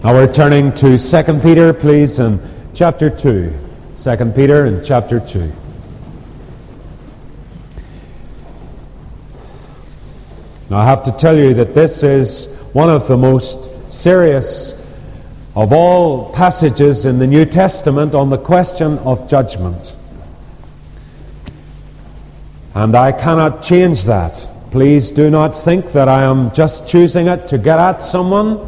Now we're turning to 2 Peter, please, in chapter 2. 2 Peter in chapter 2. Now I have to tell you that this is one of the most serious of all passages in the New Testament on the question of judgment. And I cannot change that. Please do not think that I am just choosing it to get at someone.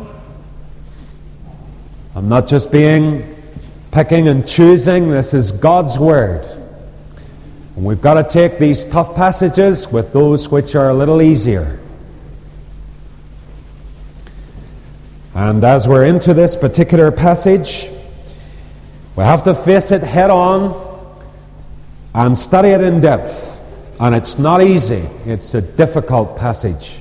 I'm not just picking and choosing. This is God's Word. And we've got to take these tough passages with those which are a little easier. And as we're into this particular passage, we have to face it head on and study it in depth. And it's not easy. It's a difficult passage.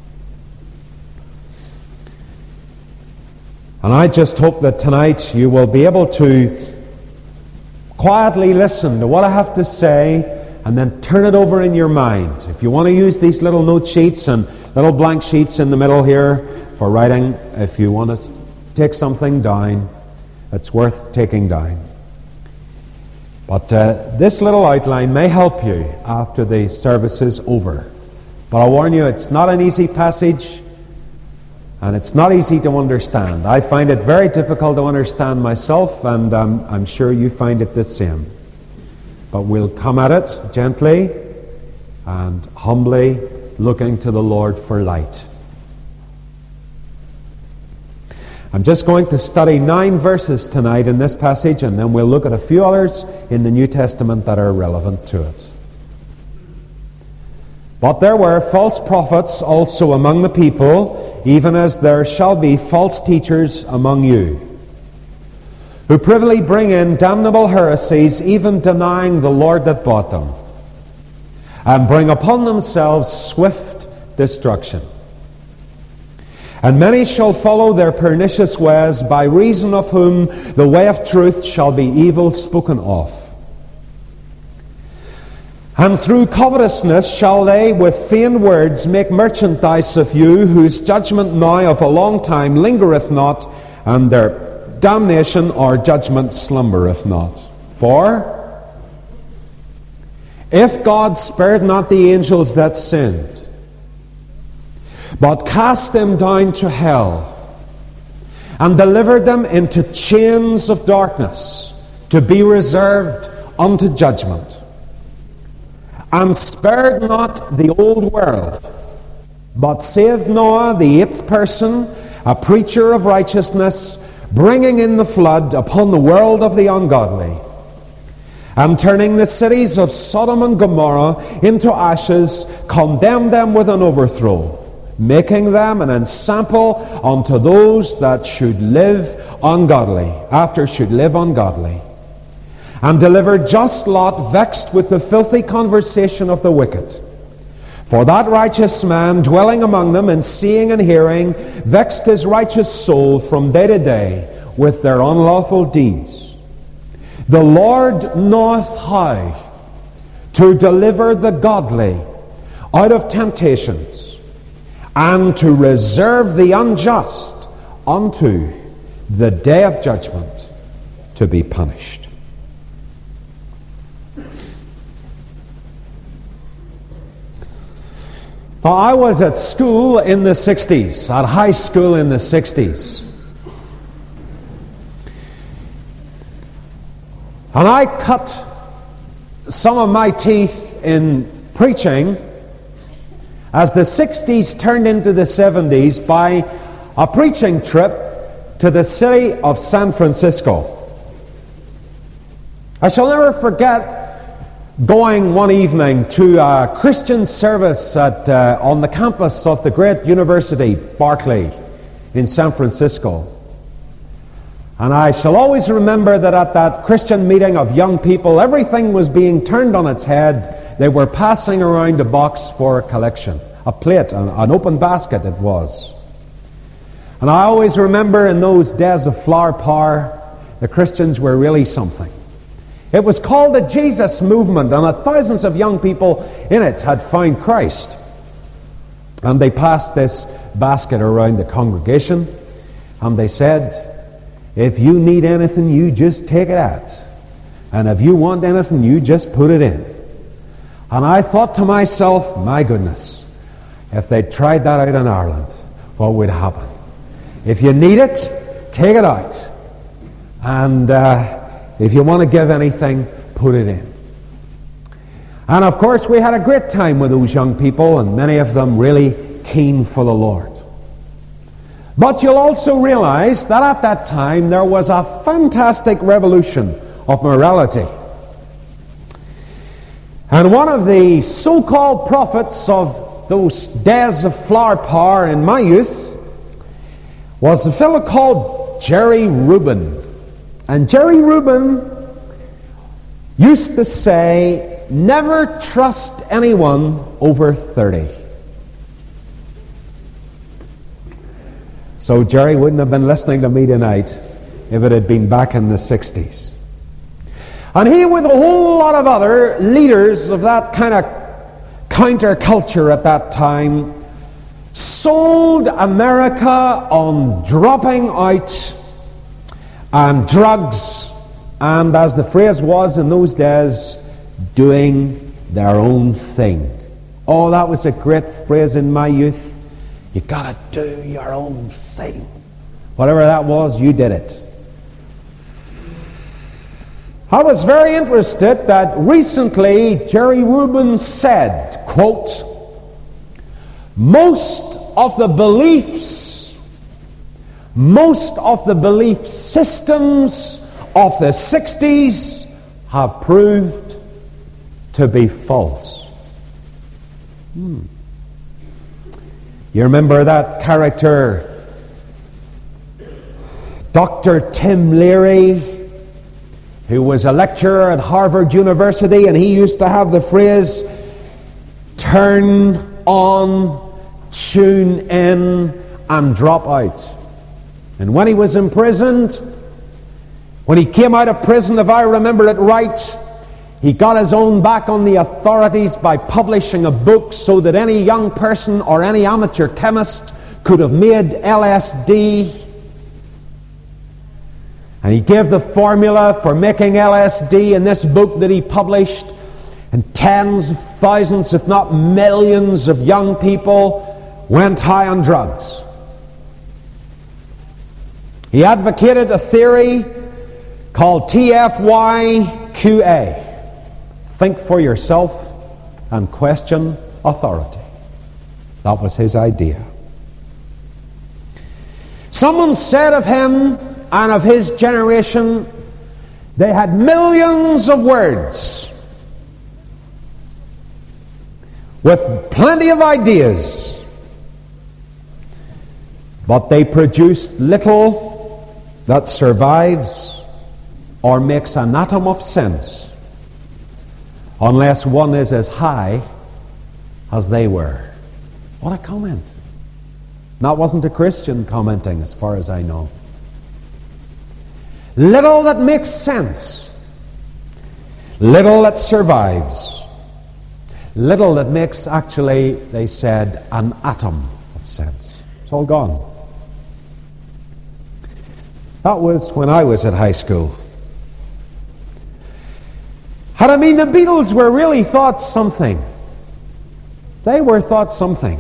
And I just hope that tonight you will be able to quietly listen to what I have to say and then turn it over in your mind. If you want to use these little note sheets and little blank sheets in the middle here for writing, if you want to take something down, it's worth taking down. But this little outline may help you after the service is over. But I warn you, it's not an easy passage. And it's not easy to understand. I find it very difficult to understand myself, and I'm sure you find it the same. But we'll come at it gently and humbly, looking to the Lord for light. I'm just going to study 9 verses tonight in this passage, and then we'll look at a few others in the New Testament that are relevant to it. But there were false prophets also among the people, even as there shall be false teachers among you, who privily bring in damnable heresies, even denying the Lord that bought them, and bring upon themselves swift destruction. And many shall follow their pernicious ways, by reason of whom the way of truth shall be evil spoken of. And through covetousness shall they with vain words make merchandise of you, whose judgment now of a long time lingereth not, and their damnation or judgment slumbereth not. For if God spared not the angels that sinned, but cast them down to hell, and delivered them into chains of darkness, to be reserved unto judgment, and spared not the old world, but saved Noah, the 8th person, a preacher of righteousness, bringing in the flood upon the world of the ungodly, and turning the cities of Sodom and Gomorrah into ashes, condemned them with an overthrow, making them an ensample unto those that should live ungodly, and delivered just Lot, vexed with the filthy conversation of the wicked. For that righteous man, dwelling among them, and seeing and hearing, vexed his righteous soul from day to day with their unlawful deeds. The Lord knoweth how to deliver the godly out of temptations, and to reserve the unjust unto the day of judgment, to be punished. Now, I was at school in the 60s, at high school in the 60s. And I cut some of my teeth in preaching as the 60s turned into the 70s by a preaching trip to the city of San Francisco. I shall never forget going one evening to a Christian service on the campus of the great university, Berkeley, in San Francisco. And I shall always remember that at that Christian meeting of young people, everything was being turned on its head. They were passing around a box for collection, a plate, an open basket it was. And I always remember in those days of flower power, the Christians were really something. It was called the Jesus Movement, and thousands of young people in it had found Christ. And they passed this basket around the congregation, And they said, if you need anything, you just take it out. And if you want anything, you just put it in. And I thought to myself, my goodness, if they tried that out in Ireland, what would happen? If you need it, take it out. And if you want to give anything, put it in. And of course, we had a great time with those young people, and many of them really keen for the Lord. But you'll also realize that at that time there was a fantastic revolution of morality. And one of the so-called prophets of those days of flower power in my youth was a fellow called Jerry Rubin. And Jerry Rubin used to say, never trust anyone over 30. So Jerry wouldn't have been listening to me tonight if it had been back in the 60s. And he, with a whole lot of other leaders of that kind of counterculture at that time, sold America on dropping out and drugs, and as the phrase was in those days, doing their own thing. Oh, that was a great phrase in my youth. You gotta do your own thing. Whatever that was, you did it. I was very interested that recently Jerry Rubin said, quote, most of the belief systems of the 60s have proved to be false. You remember that character, Dr. Tim Leary, who was a lecturer at Harvard University, and he used to have the phrase, turn on, tune in, and drop out. And when he was imprisoned, when he came out of prison, if I remember it right, he got his own back on the authorities by publishing a book so that any young person or any amateur chemist could have made LSD. And he gave the formula for making LSD in this book that he published, and tens of thousands, if not millions of young people went high on drugs. He advocated a theory called TFYQA. Think for yourself and question authority. That was his idea. Someone said of him and of his generation, they had millions of words with plenty of ideas, but they produced little that survives or makes an atom of sense unless one is as high as they were. What a comment. That wasn't a Christian commenting, as far as I know. Little that makes sense, little that survives, little that makes, actually, they said, an atom of sense. It's all gone. That was when I was at high school. And I mean, the Beatles were really thought something. They were thought something.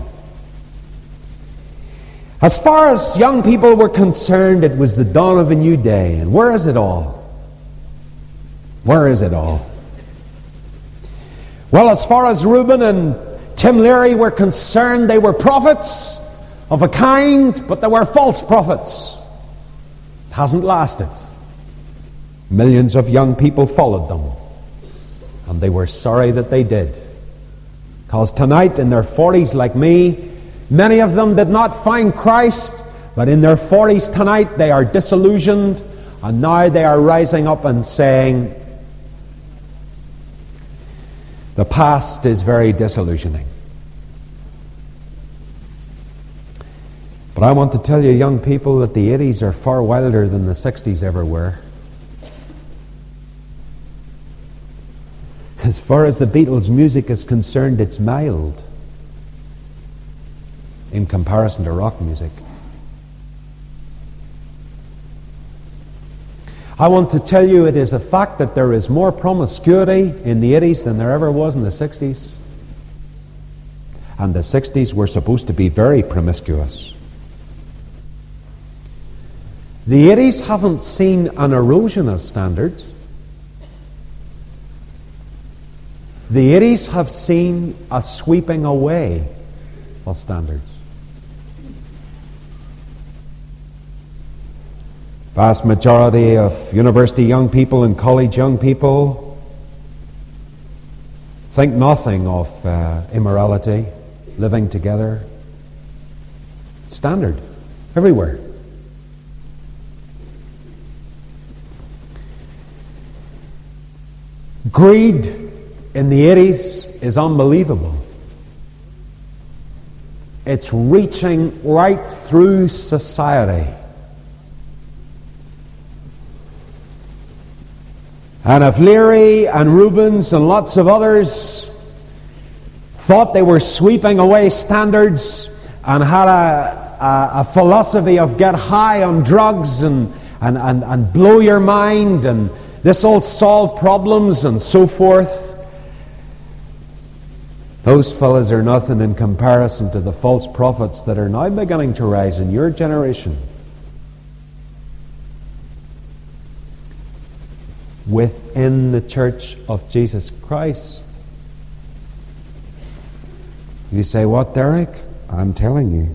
As far as young people were concerned, it was the dawn of a new day. And where is it all? Where is it all? Well, as far as Rubin and Tim Leary were concerned, they were prophets of a kind, but they were false prophets. It hasn't lasted. Millions of young people followed them. And they were sorry that they did. Because tonight, in their 40s like me, many of them did not find Christ, but in their 40s tonight they are disillusioned, and now they are rising up and saying, the past is very disillusioning. But I want to tell you, young people, that the 80s are far wilder than the 60s ever were. As far as the Beatles' music is concerned, it's mild in comparison to rock music. I want to tell you it is a fact that there is more promiscuity in the 80s than there ever was in the 60s. And the 60s were supposed to be very promiscuous. The 80s haven't seen an erosion of standards. The 80s have seen a sweeping away of standards. Vast majority of university young people and college young people think nothing of immorality, living together. Standard everywhere. Greed in the 80s is unbelievable. It's reaching right through society. And if Leary and Rubens and lots of others thought they were sweeping away standards and had a philosophy of get high on drugs and blow your mind and this will solve problems and so forth, those fellas are nothing in comparison to the false prophets that are now beginning to rise in your generation. Within the church of Jesus Christ. You say, what, Derek? I'm telling you.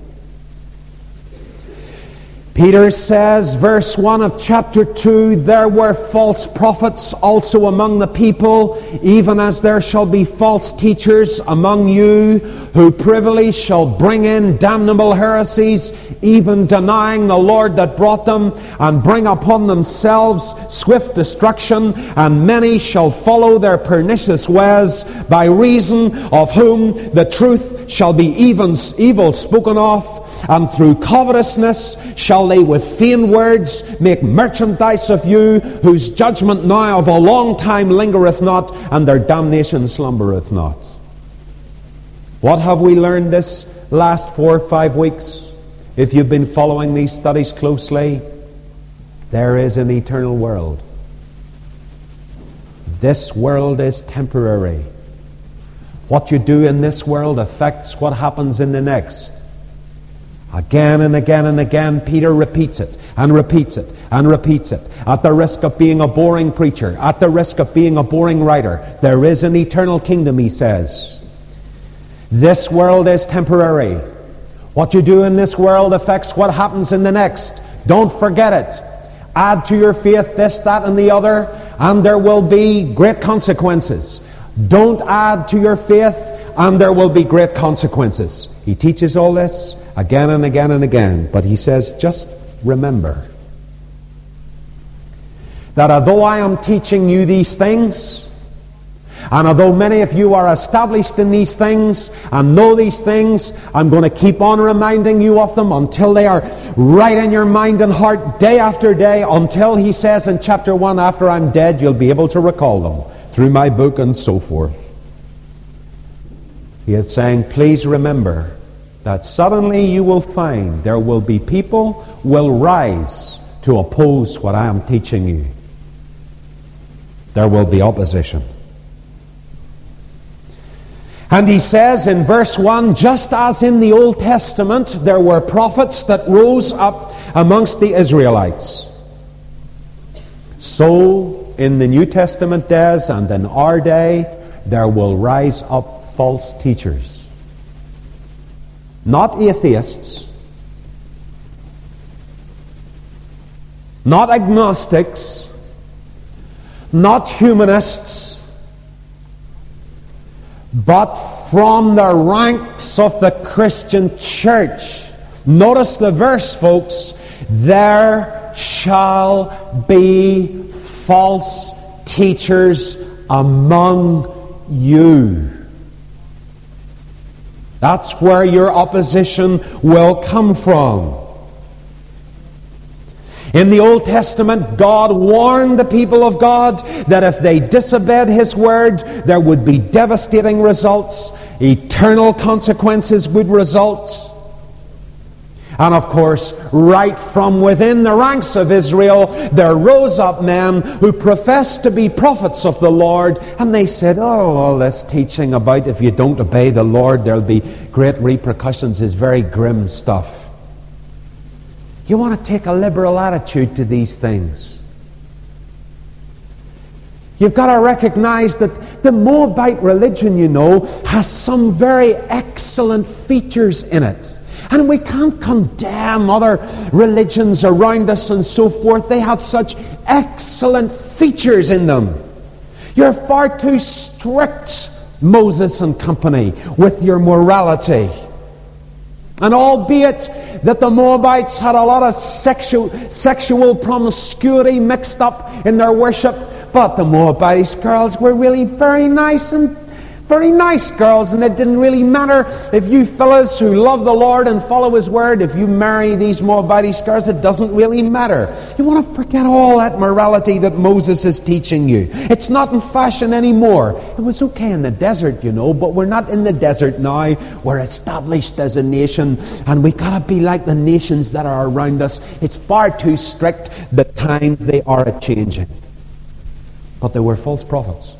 Peter says, verse 1 of chapter 2, there were false prophets also among the people, even as there shall be false teachers among you, who privily shall bring in damnable heresies, even denying the Lord that brought them, and bring upon themselves swift destruction, and many shall follow their pernicious ways, by reason of whom the truth shall be evil spoken of. And through covetousness shall they with vain words make merchandise of you, whose judgment now of a long time lingereth not, and their damnation slumbereth not. What have we learned this last 4 or 5 weeks? If you've been following these studies closely, there is an eternal world. This world is temporary. What you do in this world affects what happens in the next. Again and again and again, Peter repeats it and repeats it and repeats it. At the risk of being a boring preacher, at the risk of being a boring writer, there is an eternal kingdom, he says. This world is temporary. What you do in this world affects what happens in the next. Don't forget it. Add to your faith this, that, and the other, and there will be great consequences. Don't add to your faith, and there will be great consequences. He teaches all this again and again and again. But he says, just remember that although I am teaching you these things, and although many of you are established in these things and know these things, I'm going to keep on reminding you of them until they are right in your mind and heart day after day, until he says in chapter 1, after I'm dead, you'll be able to recall them through my book and so forth. He is saying, please remember that suddenly you will find there will be people will rise to oppose what I am teaching you. There will be opposition. And he says in verse 1, just as in the Old Testament there were prophets that rose up amongst the Israelites, so in the New Testament days and in our day there will rise up false teachers. Not atheists, not agnostics, not humanists, but from the ranks of the Christian church. Notice the verse, folks. There shall be false teachers among you. That's where your opposition will come from. In the Old Testament, God warned the people of God that if they disobeyed His word, there would be devastating results. Eternal consequences would result. And of course, right from within the ranks of Israel, there rose up men who professed to be prophets of the Lord, and they said, oh, all this teaching about if you don't obey the Lord, there'll be great repercussions is very grim stuff. You want to take a liberal attitude to these things. You've got to recognize that the Moabite religion, has some very excellent features in it. And we can't condemn other religions around us and so forth. They have such excellent features in them. You're far too strict, Moses and company, with your morality. And albeit that the Moabites had a lot of sexual promiscuity mixed up in their worship, but the Moabite girls were really very nice girls, and it didn't really matter if you fellas who love the Lord and follow His Word, if you marry these Moabite girls, it doesn't really matter. You want to forget all that morality that Moses is teaching you. It's not in fashion anymore. It was okay in the desert, but we're not in the desert now. We're established as a nation, and we got to be like the nations that are around us. It's far too strict. The times, they are a-changing. But they were false prophets.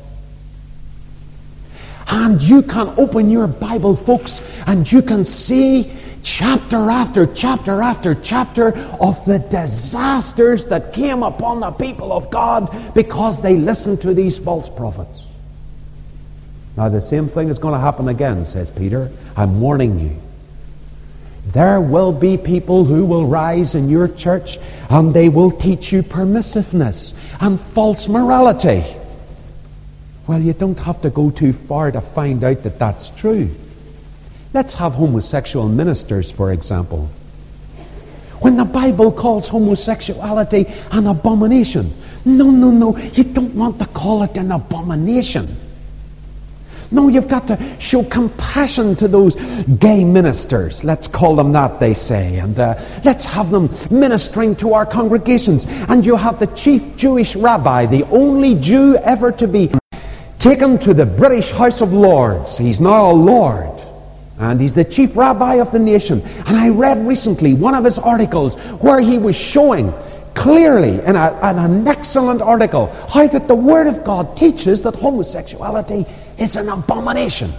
And you can open your Bible, folks, and you can see chapter after chapter after chapter of the disasters that came upon the people of God because they listened to these false prophets. Now the same thing is going to happen again, says Peter. I'm warning you. There will be people who will rise in your church and they will teach you permissiveness and false morality. Well, you don't have to go too far to find out that that's true. Let's have homosexual ministers, for example. When the Bible calls homosexuality an abomination, no, you don't want to call it an abomination. No, you've got to show compassion to those gay ministers. Let's call them that, they say. And let's have them ministering to our congregations. And you have the chief Jewish rabbi, the only Jew ever to be taken to the British House of Lords. He's now a lord. And he's the chief rabbi of the nation. And I read recently one of his articles where he was showing clearly in an excellent article how that the Word of God teaches that homosexuality is an abomination.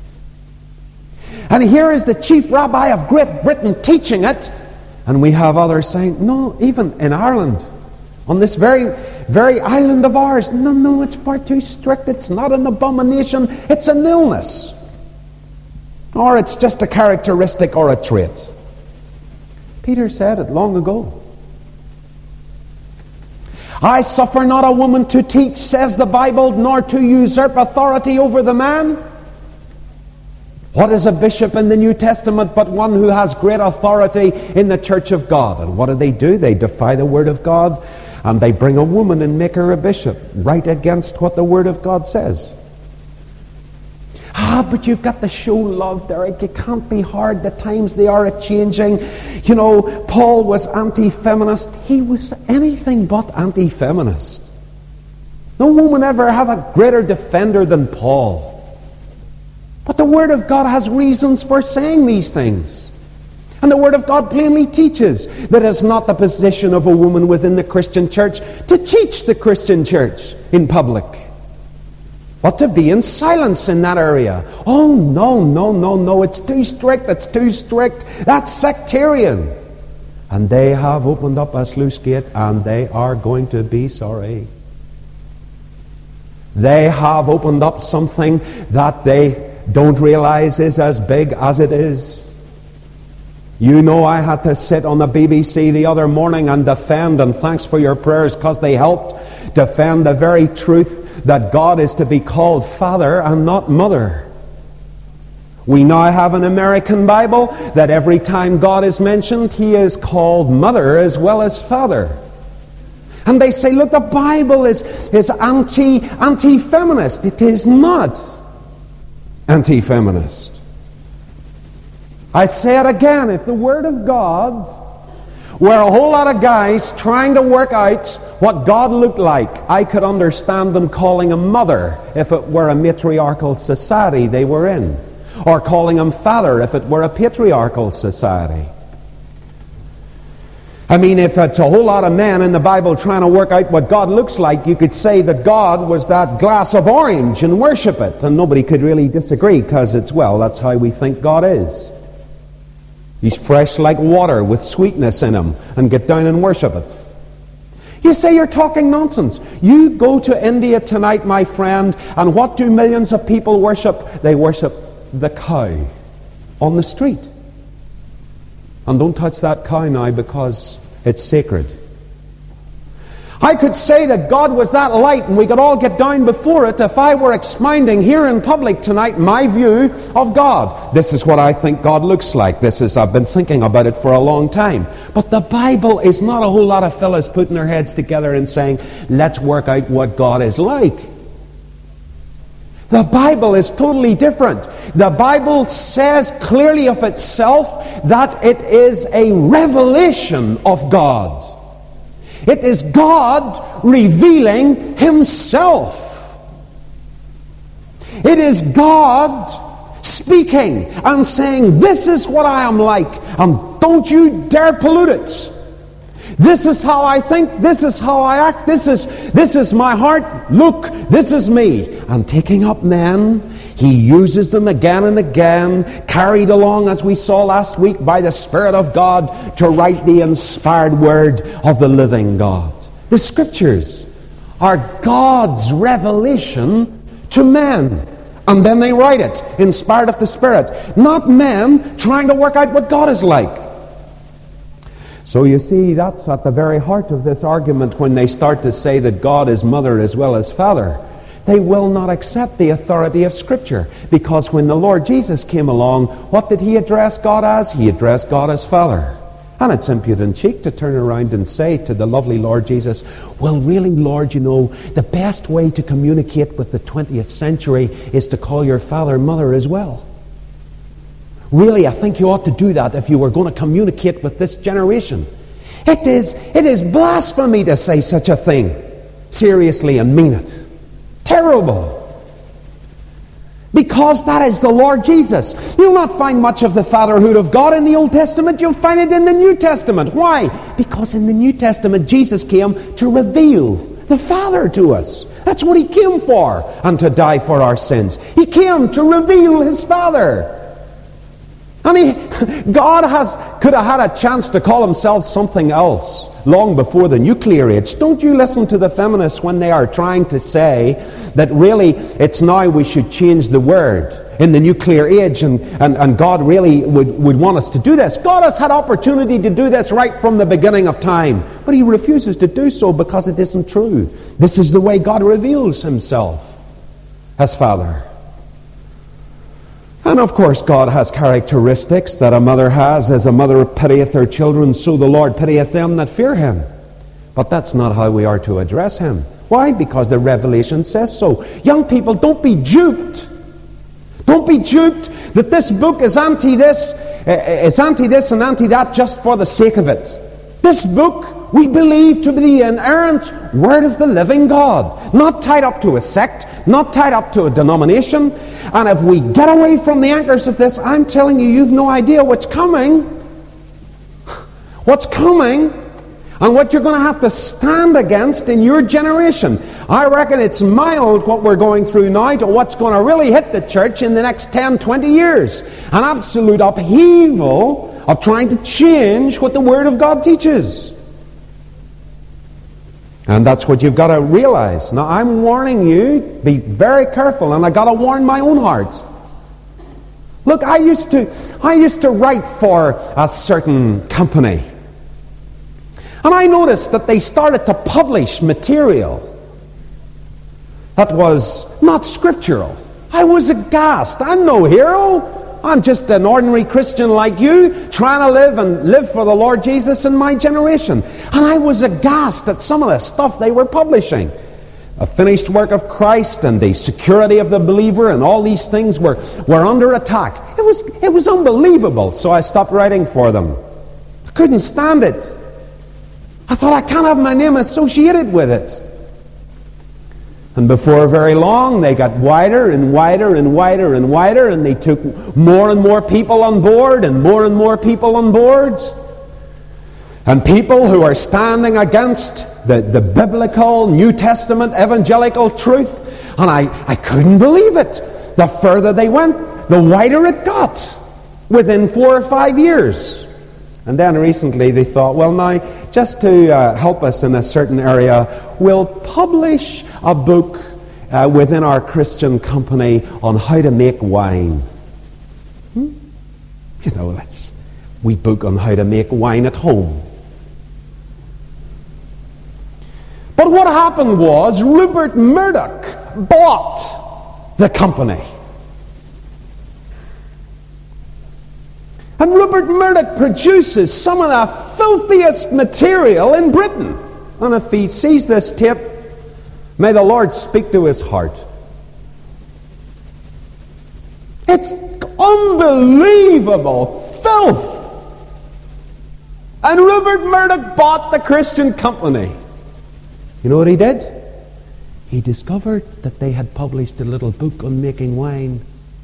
And here is the chief rabbi of Great Britain teaching it, and we have others saying, no, even in Ireland, on this very island of ours, no, it's far too strict, it's not an abomination, it's an illness. Or it's just a characteristic or a trait. Peter said it long ago. I suffer not a woman to teach, says the Bible, nor to usurp authority over the man. What is a bishop in the New Testament but one who has great authority in the church of God? And what do? They defy the Word of God, and they bring a woman and make her a bishop, right against what the Word of God says. But you've got to show love, Derek. You can't be hard. The times, they are a-changing. Paul was anti-feminist. He was anything but anti-feminist. No woman ever had a greater defender than Paul. But the Word of God has reasons for saying these things. And the Word of God plainly teaches that it's not the position of a woman within the Christian church to teach the Christian church in public, but to be in silence in that area. Oh, no, it's too strict, that's sectarian. And they have opened up a sluice gate, and they are going to be sorry. They have opened up something that they don't realize is as big as it is. I had to sit on the BBC the other morning and defend, and thanks for your prayers, because they helped defend the very truth that God is to be called Father and not Mother. We now have an American Bible that every time God is mentioned, He is called Mother as well as Father. And they say, look, the Bible is anti-feminist. It is not anti-feminist. I say it again, if the Word of God were a whole lot of guys trying to work out what God looked like, I could understand them calling Him Mother if it were a matriarchal society they were in, or calling Him Father if it were a patriarchal society. I mean, if it's a whole lot of men in the Bible trying to work out what God looks like, you could say that God was that glass of orange and worship it. And nobody could really disagree, because that's how we think God is. He's fresh like water with sweetness in him, and get down and worship it. You say you're talking nonsense. You go to India tonight, my friend, and what do millions of people worship? They worship the cow on the street. And don't touch that cow now, because it's sacred. I could say that God was that light and we could all get down before it if I were expounding here in public tonight my view of God. This is what I think God looks like. I've been thinking about it for a long time. But the Bible is not a whole lot of fellas putting their heads together and saying, let's work out what God is like. The Bible is totally different. The Bible says clearly of itself that it is a revelation of God. It is God revealing himself. It is God speaking and saying, this is what I am like, and don't you dare pollute it. This is how I think, this is how I act, this is my heart, look, this is me. And taking up men, he uses them again and again, carried along, as we saw last week, by the Spirit of God to write the inspired word of the living God. The Scriptures are God's revelation to men. And then they write it, inspired of the Spirit. Not men trying to work out what God is like. So you see, that's at the very heart of this argument when they start to say that God is mother as well as father. They will not accept the authority of Scripture, because when the Lord Jesus came along, what did he address God as? He addressed God as Father. And it's impudent cheek to turn around and say to the lovely Lord Jesus, well, really, Lord, the best way to communicate with the 20th century is to call your father mother as well. Really, I think you ought to do that if you were going to communicate with this generation. It is blasphemy to say such a thing seriously and mean it. Terrible. Because that is the Lord Jesus. You'll not find much of the fatherhood of God in the Old Testament. You'll find it in the New Testament. Why? Because in the New Testament, Jesus came to reveal the Father to us. That's what he came for, and to die for our sins. He came to reveal his Father. And God could have had a chance to call himself something else long before the nuclear age. Don't you listen to the feminists when they are trying to say that really it's now we should change the word in the nuclear age, and God really would want us to do this. God has had opportunity to do this right from the beginning of time, but he refuses to do so because it isn't true. This is the way God reveals himself as Father. And of course God has characteristics that a mother has. As a mother pitieth her children, so the Lord pitieth them that fear him. But that's not how we are to address him. Why? Because the Revelation says so. Young people, don't be duped. Don't be duped that this book is anti this and anti that just for the sake of it. This book we believe to be the inerrant Word of the living God, not tied up to a sect, not tied up to a denomination. And if we get away from the anchors of this, I'm telling you, you've no idea what's coming. What's coming, and what you're going to have to stand against in your generation. I reckon it's mild what we're going through now to what's going to really hit the church in the next 10, 20 years. An absolute upheaval of trying to change what the Word of God teaches. And that's what you've got to realize. Now, I'm warning you, be very careful, and I've got to warn my own heart. Look, I used to write for a certain company. And I noticed that they started to publish material that was not scriptural. I was aghast. I'm no hero. I'm just an ordinary Christian like you, trying to live for the Lord Jesus in my generation. And I was aghast at some of the stuff they were publishing. A finished work of Christ and the security of the believer, and all these things were under attack. It was unbelievable. So I stopped writing for them. I couldn't stand it. I thought, I can't have my name associated with it. And before very long, they got wider and wider and wider and wider, and they took more and more people on board, and more people on board. And people who are standing against the biblical, New Testament, evangelical truth. And I couldn't believe it. The further they went, the wider it got within 4 or 5 years. And then recently they thought, well, now, just to help us in a certain area, we'll publish a book within our Christian company on how to make wine. You know, that's we book on how to make wine at home. But what happened was Rupert Murdoch bought the company. And Rupert Murdoch produces some of the filthiest material in Britain. And if he sees this tape, may the Lord speak to his heart. It's unbelievable filth. And Rupert Murdoch bought the Christian company. You know what he did? He discovered that they had published a little book on making wine.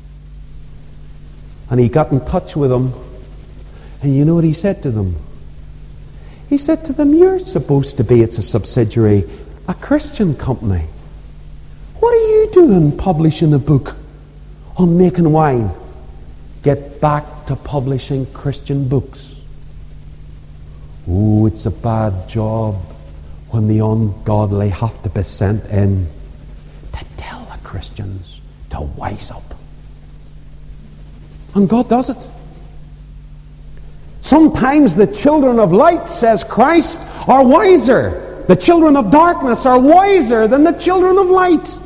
And he got in touch with them. And you know what he said to them? He said to them, you're supposed to be, it's a subsidiary, a Christian company. What are you doing publishing a book on making wine? Get back to publishing Christian books. Oh, it's a bad job when the ungodly have to be sent in to tell the Christians to wise up. And God does it. Sometimes the children of light, says Christ, are wiser. The children of darkness are wiser than the children of light.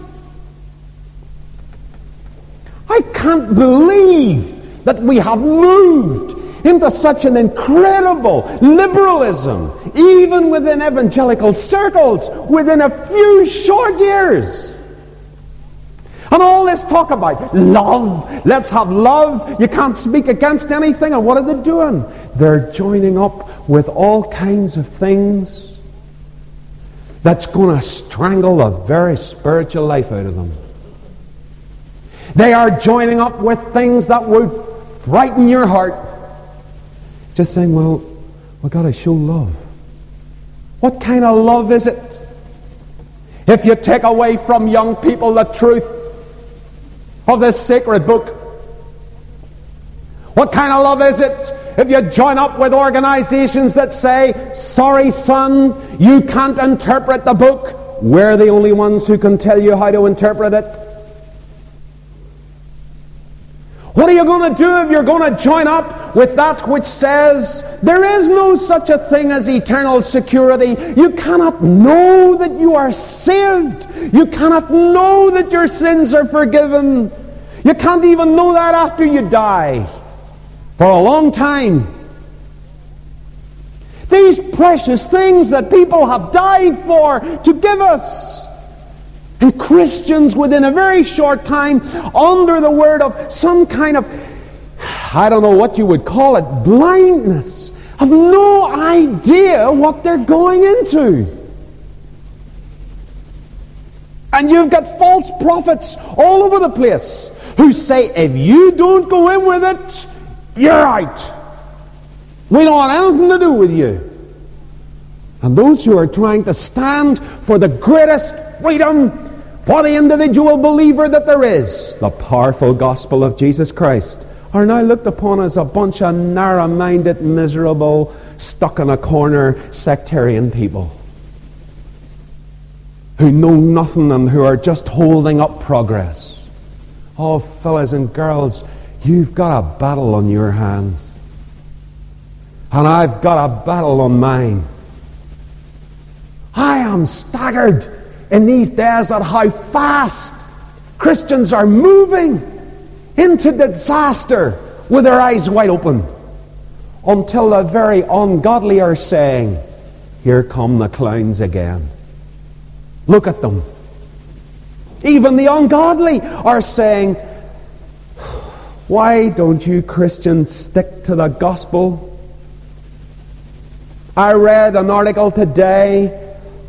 I can't believe that we have moved into such an incredible liberalism, even within evangelical circles, within a few short years. And all this talk about love, let's have love, you can't speak against anything, and what are they doing? They're joining up with all kinds of things that's going to strangle a very spiritual life out of them. They are joining up with things that would frighten your heart. Just saying, well, we've got to show love. What kind of love is it? If you take away from young people the truth of this sacred book, what kind of love is it if you join up with organizations that say, sorry son, you can't interpret the book, we're the only ones who can tell you how to interpret it? What are you going to do if you're going to join up with that which says there is no such a thing as eternal security? You cannot know that you are saved. You cannot know that your sins are forgiven. You can't even know that after you die. For a long time, these precious things that people have died for to give us, and Christians within a very short time, under the word of some kind of, I don't know what you would call it, blindness, have no idea what they're going into. And you've got false prophets all over the place who say, if you don't go in with it, you're out. We don't want anything to do with you. And those who are trying to stand for the greatest freedom for the individual believer that there is, the powerful gospel of Jesus Christ, are now looked upon as a bunch of narrow-minded, miserable, stuck-in-a-corner sectarian people who know nothing and who are just holding up progress. Oh, fellas and girls, you've got a battle on your hands. And I've got a battle on mine. I am staggered in these days at how fast Christians are moving into disaster with their eyes wide open, until the very ungodly are saying, here come the clowns again. Look at them. Even the ungodly are saying, why don't you Christians stick to the gospel? I read an article today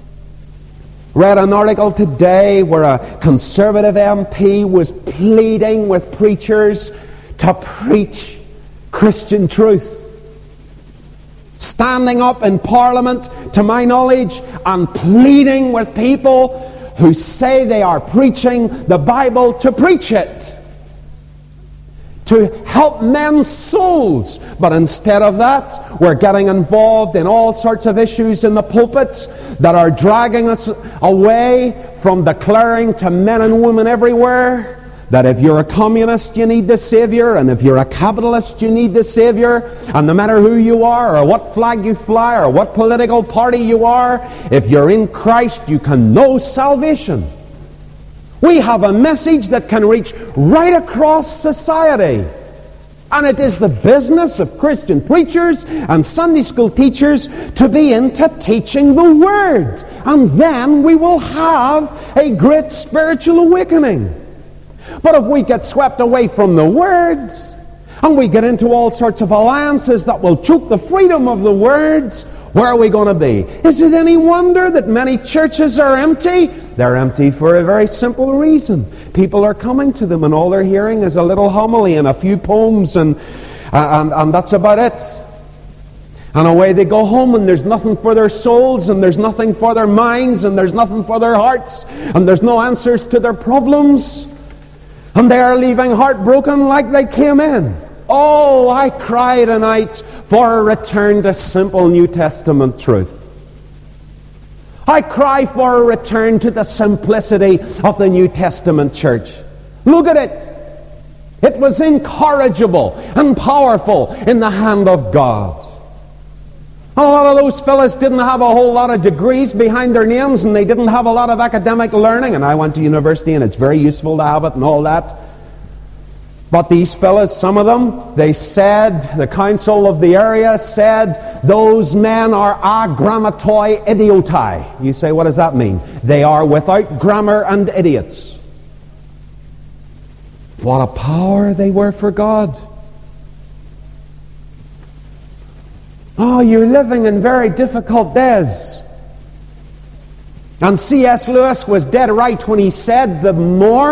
where a conservative MP was pleading with preachers to preach Christian truth. standing up in Parliament, to my knowledge, and pleading with people who say they are preaching the Bible to preach it, to help men's souls. But instead of that, we're getting involved in all sorts of issues in the pulpits that are dragging us away from declaring to men and women everywhere that if you're a communist, you need the Savior, and if you're a capitalist, you need the Savior, and no matter who you are, or what flag you fly, or what political party you are, if you're in Christ, you can know salvation. We have a message that can reach right across society. And it is the business of Christian preachers and Sunday school teachers to be into teaching the Word. And then we will have a great spiritual awakening. But if we get swept away from the words, and we get into all sorts of alliances that will choke the freedom of the words, where are we going to be? Is it any wonder that many churches are empty? They're empty for a very simple reason. People are coming to them, and all they're hearing is a little homily and a few poems, and that's about it. And away they go home, and there's nothing for their souls, and there's nothing for their minds, and there's nothing for their hearts, and there's no answers to their problems. And they are leaving heartbroken like they came in. Oh, I cry tonight for a return to simple New Testament truth. I cry for a return to the simplicity of the New Testament church. Look at it. It was incorrigible and powerful in the hand of God. A lot of those fellas didn't have a whole lot of degrees behind their names, and they didn't have a lot of academic learning, and I went to university and it's very useful to have it and all that. But these fellas, some of them, they said, the council of the area said, those men are agrammatoi idiotai. You say, what does that mean? They are without grammar and idiots. What a power they were for God. Oh, you're living in very difficult days. And C.S. Lewis was dead right when he said the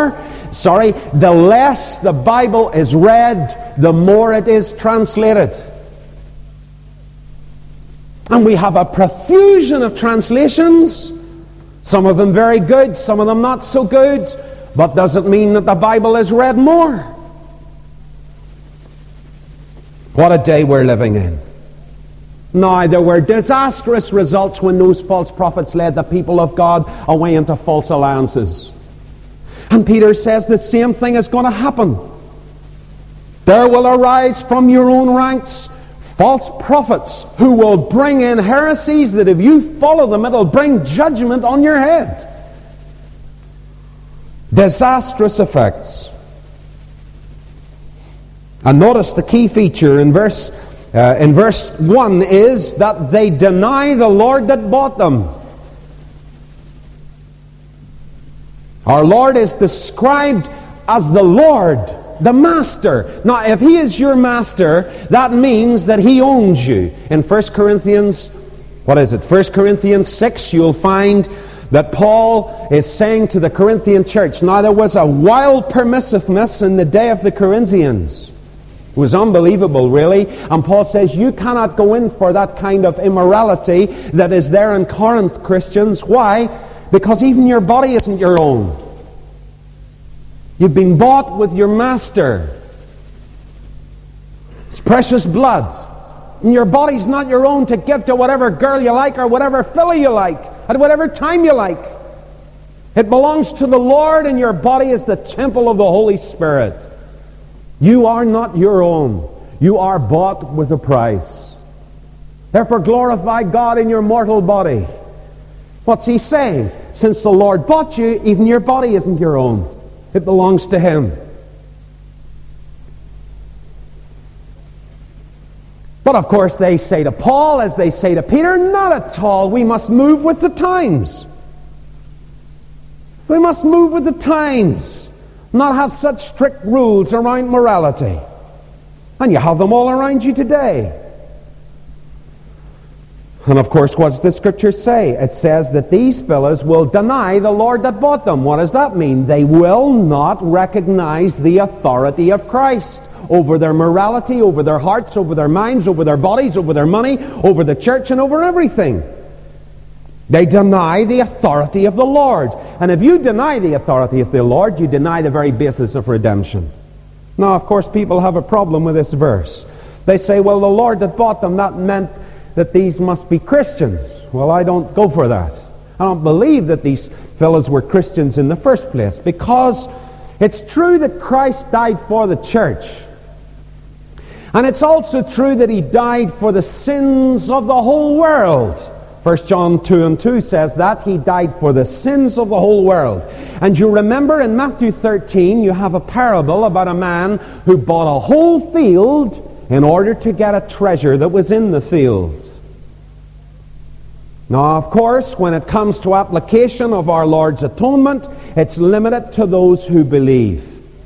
less the Bible is read, the more it is translated. And we have a profusion of translations, some of them very good, some of them not so good, but doesn't mean that the Bible is read more. What a day we're living in. Now, there were disastrous results when those false prophets led the people of God away into false alliances. And Peter says the same thing is going to happen. There will arise from your own ranks false prophets who will bring in heresies that if you follow them, it'll bring judgment on your head. Disastrous effects. And notice the key feature in verse 1 is that they deny the Lord that bought them. Our Lord is described as the Lord, the Master. Now, if He is your Master, that means that He owns you. In 1 Corinthians 6, you'll find that Paul is saying to the Corinthian church, now there was a wild permissiveness in the day of the Corinthians. It was unbelievable, really. And Paul says, you cannot go in for that kind of immorality that is there in Corinth, Christians. Why? Because even your body isn't your own. You've been bought with your Master. It's precious blood. And your body's not your own to give to whatever girl you like or whatever fella you like at whatever time you like. It belongs to the Lord, and your body is the temple of the Holy Spirit. You are not your own. You are bought with a price. Therefore glorify God in your mortal body. What's he saying? Since the Lord bought you, even your body isn't your own. It belongs to Him. But of course they say to Paul, as they say to Peter, not at all. We must move with the times. We must move with the times. Not have such strict rules around morality. And you have them all around you today. And of course, what does the Scripture say? It says that these fellows will deny the Lord that bought them. What does that mean? They will not recognize the authority of Christ over their morality, over their hearts, over their minds, over their bodies, over their money, over the church, and over everything. They deny the authority of the Lord. And if you deny the authority of the Lord, you deny the very basis of redemption. Now, of course, people have a problem with this verse. They say, well, the Lord that bought them, that meant that these must be Christians. Well, I don't go for that. I don't believe that these fellows were Christians in the first place, because it's true that Christ died for the church. And it's also true that He died for the sins of the whole world. 1 John 2:2 says that He died for the sins of the whole world. And you remember in Matthew 13, you have a parable about a man who bought a whole field in order to get a treasure that was in the field. Now, of course, when it comes to application of our Lord's atonement, it's limited to those who believe.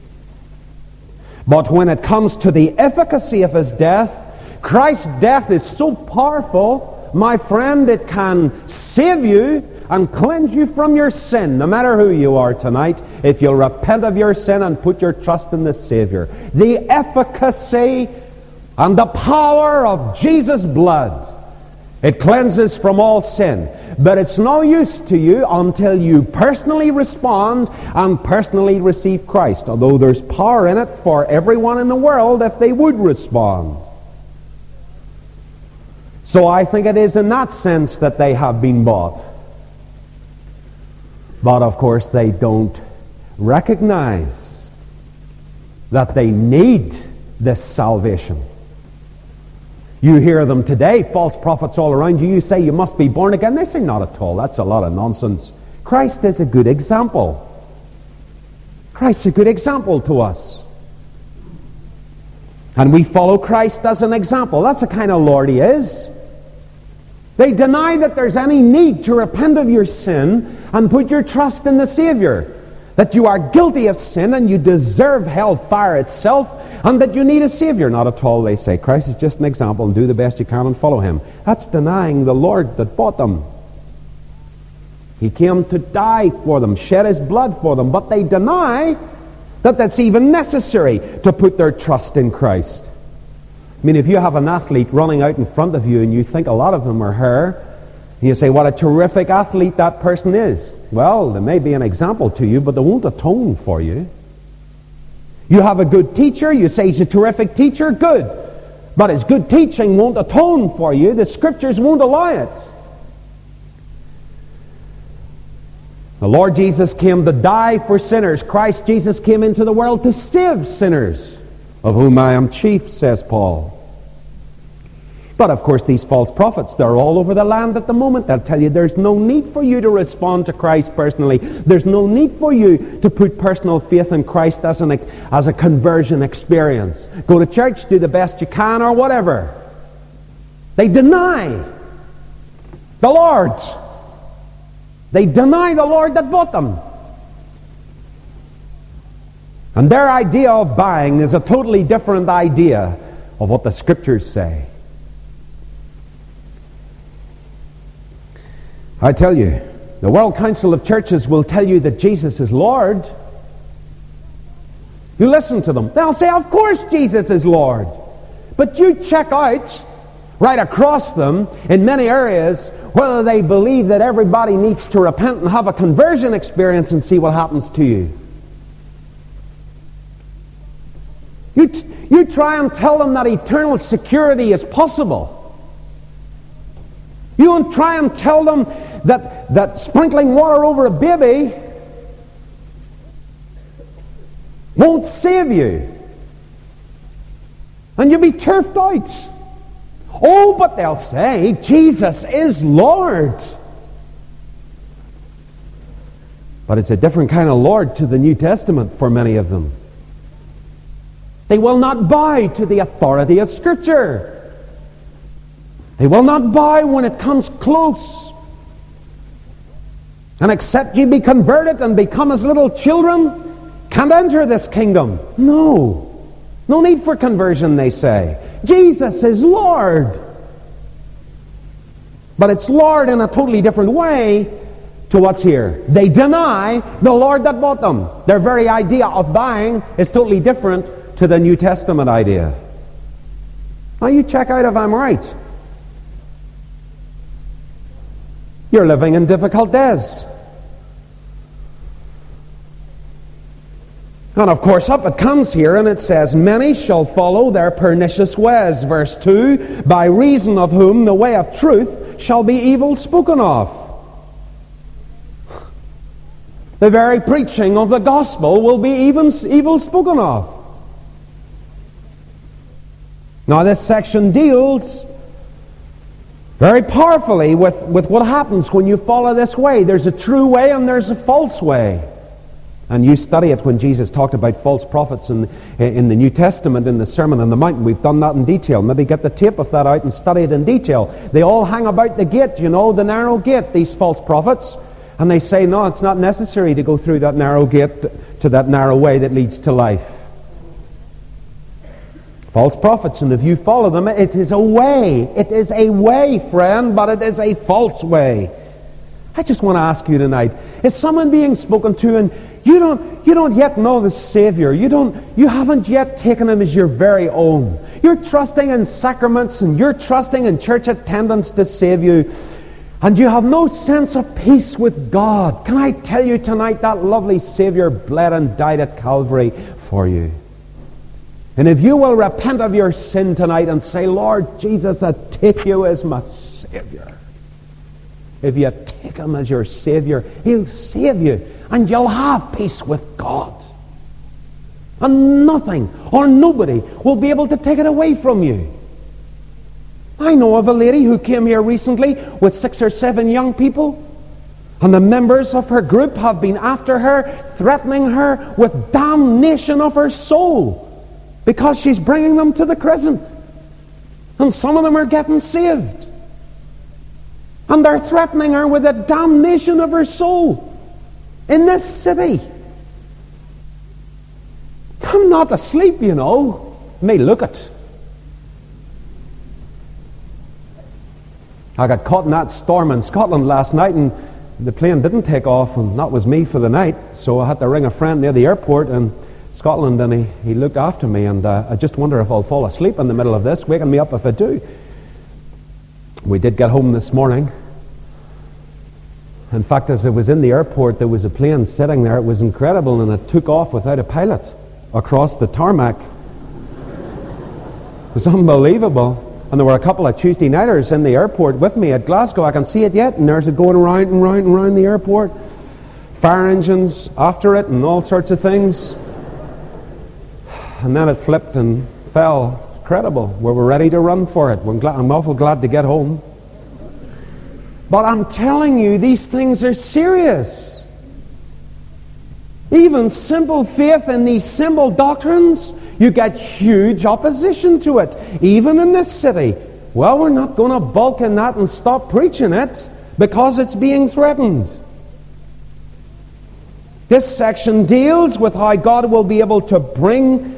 But when it comes to the efficacy of His death, Christ's death is so powerful, my friend, it can save you and cleanse you from your sin, no matter who you are tonight, if you'll repent of your sin and put your trust in the Savior. The efficacy and the power of Jesus' blood. It cleanses from all sin. But it's no use to you until you personally respond and personally receive Christ. Although there's power in it for everyone in the world if they would respond. So I think it is in that sense that they have been bought. But of course they don't recognize that they need this salvation. You hear them today, false prophets all around you. You say you must be born again. They say not at all. That's a lot of nonsense. Christ is a good example. Christ's a good example to us. And we follow Christ as an example. That's the kind of Lord He is. They deny that there's any need to repent of your sin and put your trust in the Savior. That you are guilty of sin and you deserve hellfire itself, and that you need a Savior. Not at all, they say. Christ is just an example, and do the best you can and follow Him. That's denying the Lord that bought them. He came to die for them, shed His blood for them, but they deny that that's even necessary to put their trust in Christ. I mean, if you have an athlete running out in front of you and you think a lot of them are her, and you say, what a terrific athlete that person is. Well, they may be an example to you, but they won't atone for you. You have a good teacher, you say he's a terrific teacher, good. But his good teaching won't atone for you. The Scriptures won't allow it. The Lord Jesus came to die for sinners. Christ Jesus came into the world to save sinners, of whom I am chief, says Paul. But of course these false prophets, they're all over the land at the moment. They'll tell you there's no need for you to respond to Christ personally. There's no need for you to put personal faith in Christ as a conversion experience. Go to church, do the best you can, or whatever. They deny the Lord. They deny the Lord that bought them. And their idea of buying is a totally different idea of what the Scriptures say. I tell you, the World Council of Churches will tell you that Jesus is Lord. You listen to them. They'll say, of course Jesus is Lord. But you check out, right across them, in many areas, whether they believe that everybody needs to repent and have a conversion experience, and see what happens to you. You try and tell them that eternal security is possible. You don't try and tell them that sprinkling water over a baby won't save you. And you'll be turfed out. Oh, but they'll say, Jesus is Lord. But it's a different kind of Lord to the New Testament for many of them. They will not bow to the authority of Scripture. They will not bow when it comes close. And except ye be converted and become as little children, can't enter this kingdom. No. No need for conversion, they say. Jesus is Lord. But it's Lord in a totally different way to what's here. They deny the Lord that bought them. Their very idea of buying is totally different to the New Testament idea. Now you check out if I'm right. You're living in difficult days. And of course up it comes here and it says, many shall follow their pernicious ways. Verse 2, by reason of whom the way of truth shall be evil spoken of. The very preaching of the gospel will be evil spoken of. Now this section deals very powerfully with what happens when you follow this way. There's a true way and there's a false way. And you study it when Jesus talked about false prophets in the New Testament, in the Sermon on the Mount. We've done that in detail. Maybe get the tape of that out and study it in detail. They all hang about the gate, the narrow gate, these false prophets. And they say, no, it's not necessary to go through that narrow gate to that narrow way that leads to life. False prophets, and if you follow them, it is a way. It is a way, friend, but it is a false way. I just want to ask you tonight, is someone being spoken to and you don't yet know the Savior. You haven't yet taken Him as your very own. You're trusting in sacraments and you're trusting in church attendance to save you. And you have no sense of peace with God. Can I tell you tonight that lovely Savior bled and died at Calvary for you? And if you will repent of your sin tonight and say, Lord Jesus, I take you as my Savior. If you take Him as your Savior, He'll save you. And you'll have peace with God. And nothing or nobody will be able to take it away from you. I know of a lady who came here recently with 6 or 7 young people. And the members of her group have been after her, threatening her with damnation of her soul. Because she's bringing them to the crescent. And some of them are getting saved. And they're threatening her with the damnation of her soul. In this city. I'm not asleep, May look it. I got caught in that storm in Scotland last night and the plane didn't take off and that was me for the night. So I had to ring a friend near the airport in Scotland and he looked after me and I just wonder if I'll fall asleep in the middle of this, waking me up if I do. We did get home this morning. In fact, as I was in the airport, there was a plane sitting there. It was incredible, and it took off without a pilot across the tarmac. It was unbelievable. And there were a couple of Tuesday nighters in the airport with me at Glasgow. I can see it yet, and there's it going around and round and round the airport. Fire engines after it and all sorts of things. And then it flipped and fell. Incredible. We were ready to run for it. I'm awful glad to get home. But I'm telling you, these things are serious. Even simple faith in these simple doctrines, you get huge opposition to it. Even in this city. Well, we're not going to bulk in that and stop preaching it because it's being threatened. This section deals with how God will be able to bring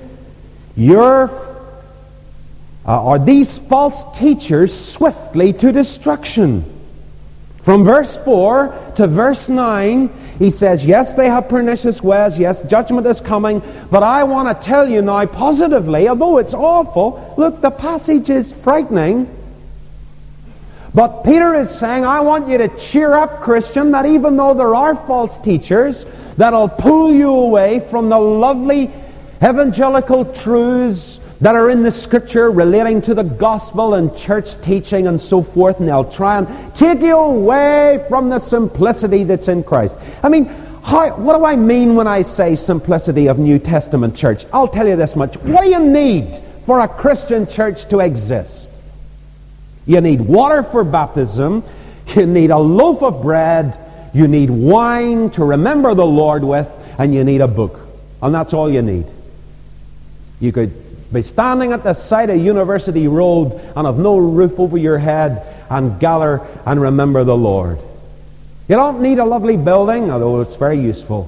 these false teachers swiftly to destruction. From verse 4 to verse 9, he says, yes, they have pernicious ways, yes, judgment is coming, but I want to tell you now positively, although it's awful, look, the passage is frightening, but Peter is saying, I want you to cheer up, Christian, that even though there are false teachers that'll pull you away from the lovely evangelical truths that are in the Scripture relating to the gospel and church teaching and so forth, and they'll try and take you away from the simplicity that's in Christ. I mean, what do I mean when I say simplicity of New Testament church? I'll tell you this much. What do you need for a Christian church to exist? You need water for baptism, you need a loaf of bread, you need wine to remember the Lord with, and you need a book. And that's all you need. You could be standing at the side of University Road and have no roof over your head and gather and remember the Lord. You don't need a lovely building, although it's very useful.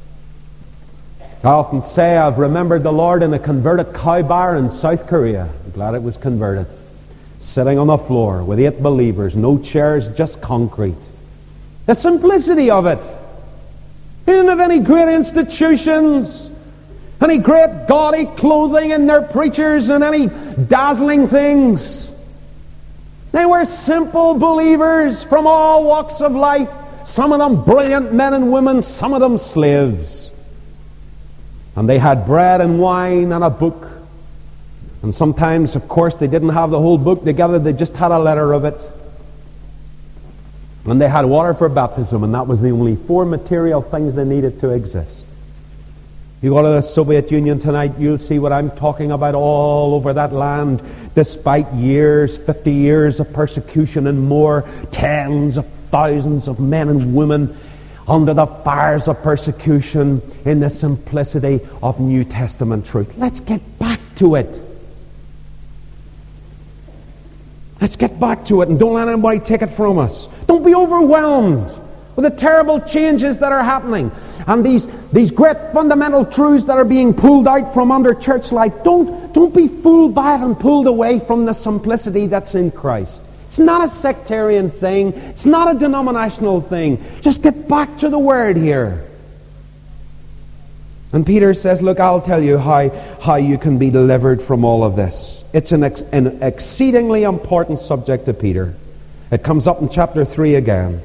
I often say I've remembered the Lord in a converted cow bar in South Korea. I'm glad it was converted. sitting on the floor with 8 believers, no chairs, just concrete. The simplicity of it. They didn't have any great institutions, any great gaudy clothing in their preachers, and any dazzling things. They were simple believers from all walks of life, some of them brilliant men and women, some of them slaves. And they had bread and wine and a book. And sometimes, of course, they didn't have the whole book together, they just had a letter of it. And they had water for baptism, and that was the only 4 material things they needed to exist. You go to the Soviet Union tonight, you'll see what I'm talking about all over that land. Despite years, 50 years of persecution and more, tens of thousands of men and women under the fires of persecution in the simplicity of New Testament truth. Let's get back to it. Let's get back to it and don't let anybody take it from us. Don't be overwhelmed with the terrible changes that are happening and these great fundamental truths that are being pulled out from under church life. Don't be fooled by it and pulled away from the simplicity that's in Christ. It's not a sectarian thing. It's not a denominational thing. Just get back to the Word here. And Peter says, look, I'll tell you how you can be delivered from all of this. It's an exceedingly important subject to Peter. It comes up in chapter 3 again.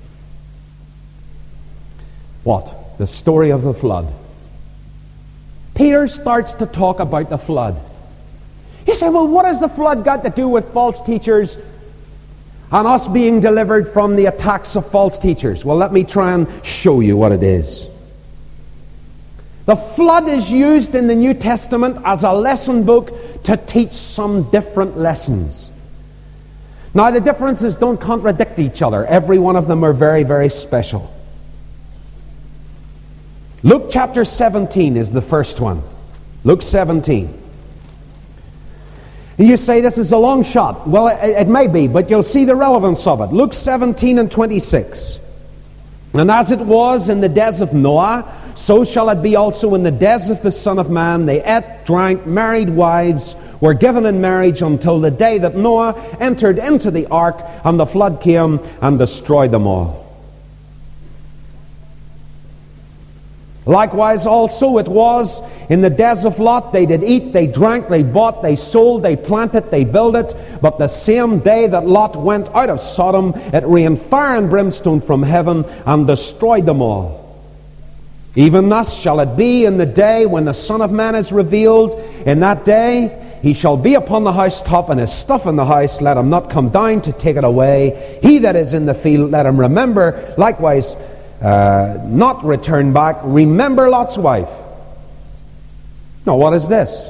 What? The story of the flood. Peter starts to talk about the flood. You say, well, what has the flood got to do with false teachers and us being delivered from the attacks of false teachers? Well, let me try and show you what it is. The flood is used in the New Testament as a lesson book to teach some different lessons. Now, the differences don't contradict each other. Every one of them are very, very special. Luke chapter 17 is the first one. Luke 17. And you say this is a long shot. Well, it may be, but you'll see the relevance of it. Luke 17 and 26. And as it was in the days of Noah, so shall it be also in the days of the Son of Man. They ate, drank, married wives, were given in marriage until the day that Noah entered into the ark, and the flood came and destroyed them all. Likewise also it was in the days of Lot. They did eat, they drank, they bought, they sold, they planted, they builded. But the same day that Lot went out of Sodom, it rained fire and brimstone from heaven and destroyed them all. Even thus shall it be in the day when the Son of Man is revealed. In that day he shall be upon the housetop, and his stuff in the house, let him not come down to take it away. He that is in the field, let him remember, likewise not return back. Remember Lot's wife. Now, what is this?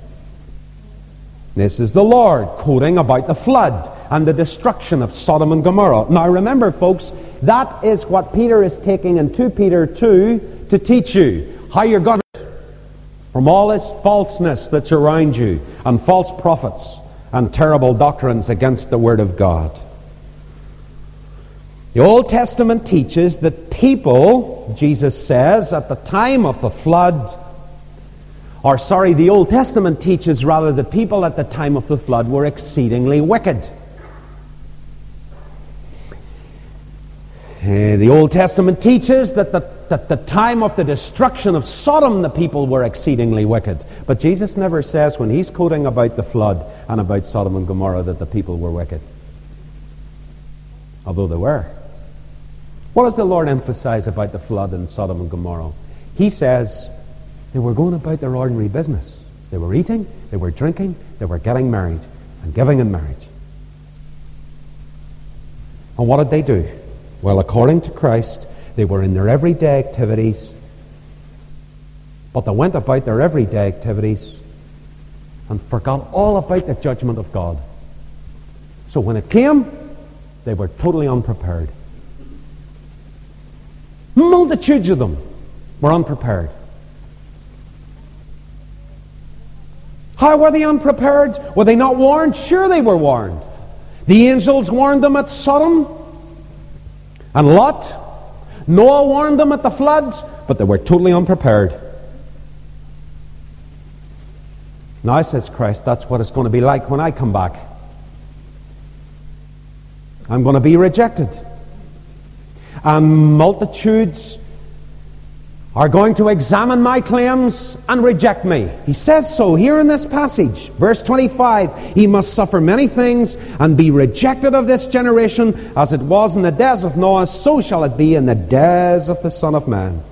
This is the Lord quoting about the flood and the destruction of Sodom and Gomorrah. Now, remember, folks, that is what Peter is taking in 2 Peter 2 to teach you how you're going to from all this falseness that's around you and false prophets and terrible doctrines against the Word of God. The Old Testament teaches that people, Jesus says, at the time of the flood, the Old Testament teaches rather the people at the time of the flood were exceedingly wicked. The Old Testament teaches that at the time of the destruction of Sodom, the people were exceedingly wicked. But Jesus never says, when he's quoting about the flood and about Sodom and Gomorrah, that the people were wicked. Although they were. What does the Lord emphasize about the flood and Sodom and Gomorrah? He says they were going about their ordinary business. They were eating, they were drinking, they were getting married and giving in marriage. And what did they do? Well, according to Christ, they were in their everyday activities, but they went about their everyday activities and forgot all about the judgment of God. So when it came, they were totally unprepared. Multitudes of them were unprepared. How were they unprepared? Were they not warned? Sure, they were warned. The angels warned them at Sodom and Lot. Noah warned them at the flood, but they were totally unprepared. Now, says Christ, that's what it's going to be like when I come back. I'm going to be rejected. And multitudes are going to examine my claims and reject me. He says so here in this passage. Verse 25, he must suffer many things and be rejected of this generation. As it was in the days of Noah, so shall it be in the days of the Son of Man.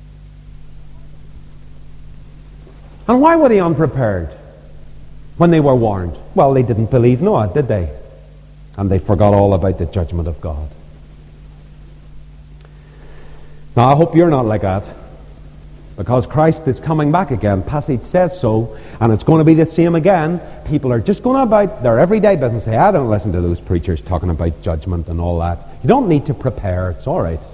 And why were they unprepared when they were warned? Well, they didn't believe Noah, did they? And they forgot all about the judgment of God. Now, I hope you're not like that, because Christ is coming back again. Passage says so, and it's going to be the same again. People are just going about their everyday business. Say, I don't listen to those preachers talking about judgment and all that. You don't need to prepare. It's all right.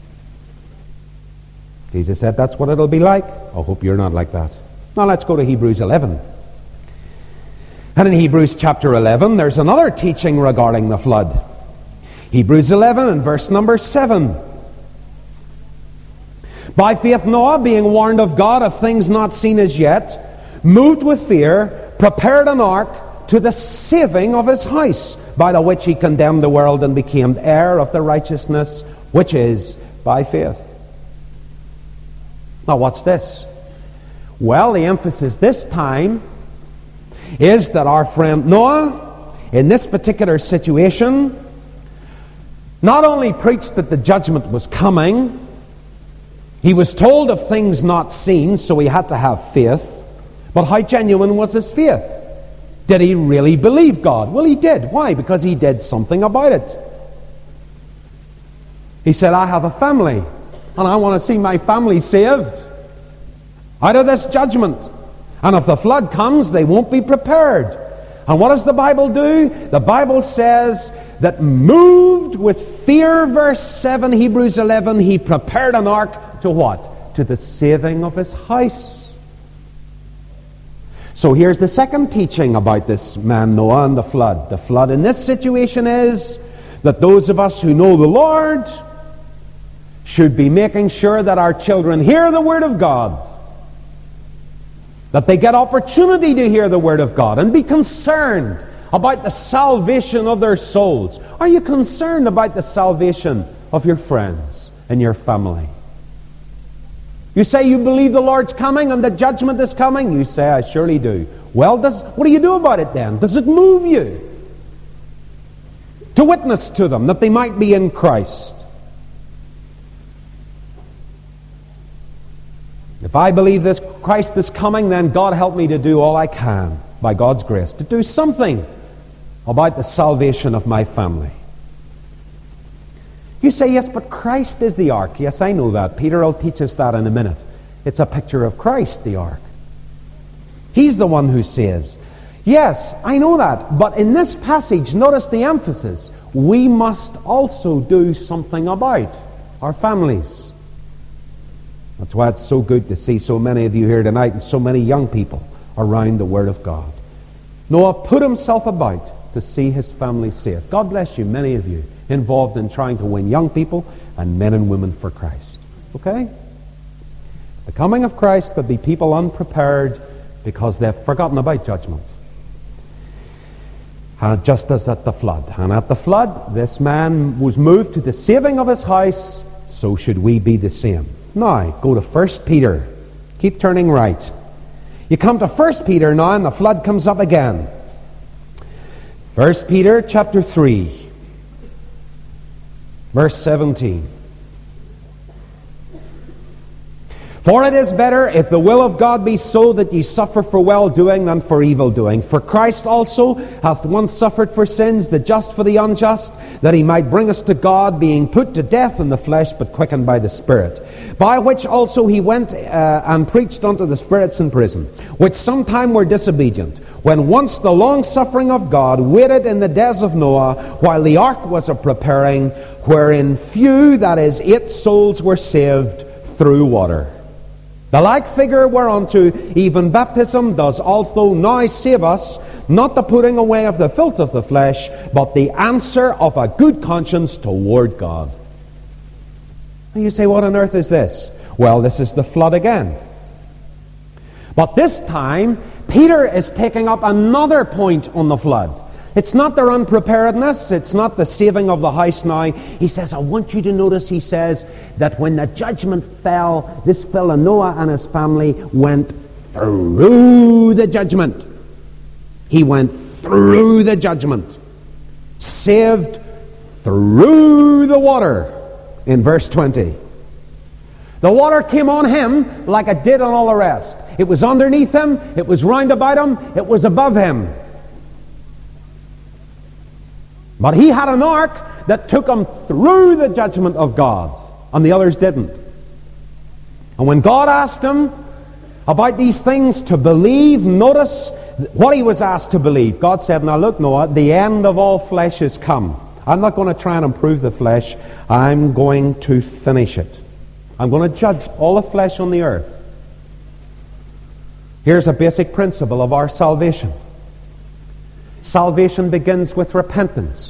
Jesus said that's what it'll be like. I hope you're not like that. Now let's go to Hebrews 11. And in Hebrews chapter 11, there's another teaching regarding the flood. Hebrews 11 and verse number 7. By faith Noah, being warned of God of things not seen as yet, moved with fear, prepared an ark to the saving of his house, by the which he condemned the world and became heir of the righteousness which is by faith. Now what's this? Well, the emphasis this time is that our friend Noah, in this particular situation, not only preached that the judgment was coming, he was told of things not seen, so he had to have faith. But how genuine was his faith? Did he really believe God? Well, he did. Why? Because he did something about it. He said, I have a family, and I want to see my family saved out of this judgment. And if the flood comes, they won't be prepared. And what does the Bible do? The Bible says that moved with fear, verse 7, Hebrews 11, he prepared an ark to what? To the saving of his house. So here's the second teaching about this man Noah and the flood. The flood in this situation is that those of us who know the Lord should be making sure that our children hear the Word of God, that they get opportunity to hear the Word of God, and be concerned about the salvation of their souls. Are you concerned about the salvation of your friends and your family? You say you believe the Lord's coming and the judgment is coming. You say, I surely do. Well, what do you do about it then? Does it move you to witness to them that they might be in Christ? If I believe this Christ is coming, then God help me to do all I can, by God's grace, to do something about the salvation of my family. You say, yes, but Christ is the ark. Yes, I know that. Peter will teach us that in a minute. It's a picture of Christ, the ark. He's the one who saves. Yes, I know that. But in this passage, notice the emphasis. We must also do something about our families. That's why it's so good to see so many of you here tonight and so many young people around the Word of God. Noah put himself about to see his family saved. God bless you, many of you, involved in trying to win young people and men and women for Christ. Okay? The coming of Christ, there'll be people unprepared because they've forgotten about judgment. Just as at the flood. And at the flood, this man was moved to the saving of his house, so should we be the same. Now, go to 1 Peter. Keep turning right. You come to 1 Peter now, and the flood comes up again. 1 Peter chapter 3. Verse 17. For it is better, if the will of God be so, that ye suffer for well-doing than for evil-doing. For Christ also hath once suffered for sins, the just for the unjust, that he might bring us to God, being put to death in the flesh, but quickened by the Spirit. By which also he went and preached unto the spirits in prison, which sometime were disobedient, when once the long-suffering of God waited in the days of Noah, while the ark was a-preparing, wherein few, that is, 8 souls, were saved through water. The like figure whereunto even baptism does also now save us, not the putting away of the filth of the flesh, but the answer of a good conscience toward God. And you say, what on earth is this? Well, this is the flood again. But this time, Peter is taking up another point on the flood. It's not their unpreparedness. It's not the saving of the house now. He says, I want you to notice, he says, that when the judgment fell, this fellow Noah and his family went through the judgment. He went through the judgment. Saved through the water. In verse 20. The water came on him like it did on all the rest. It was underneath him. It was round about him. It was above him. But he had an ark that took him through the judgment of God, and the others didn't. And when God asked him about these things to believe, notice what he was asked to believe. God said, now look, Noah, the end of all flesh is come. I'm not going to try and improve the flesh. I'm going to finish it. I'm going to judge all the flesh on the earth. Here's a basic principle of our salvation. Salvation begins with repentance.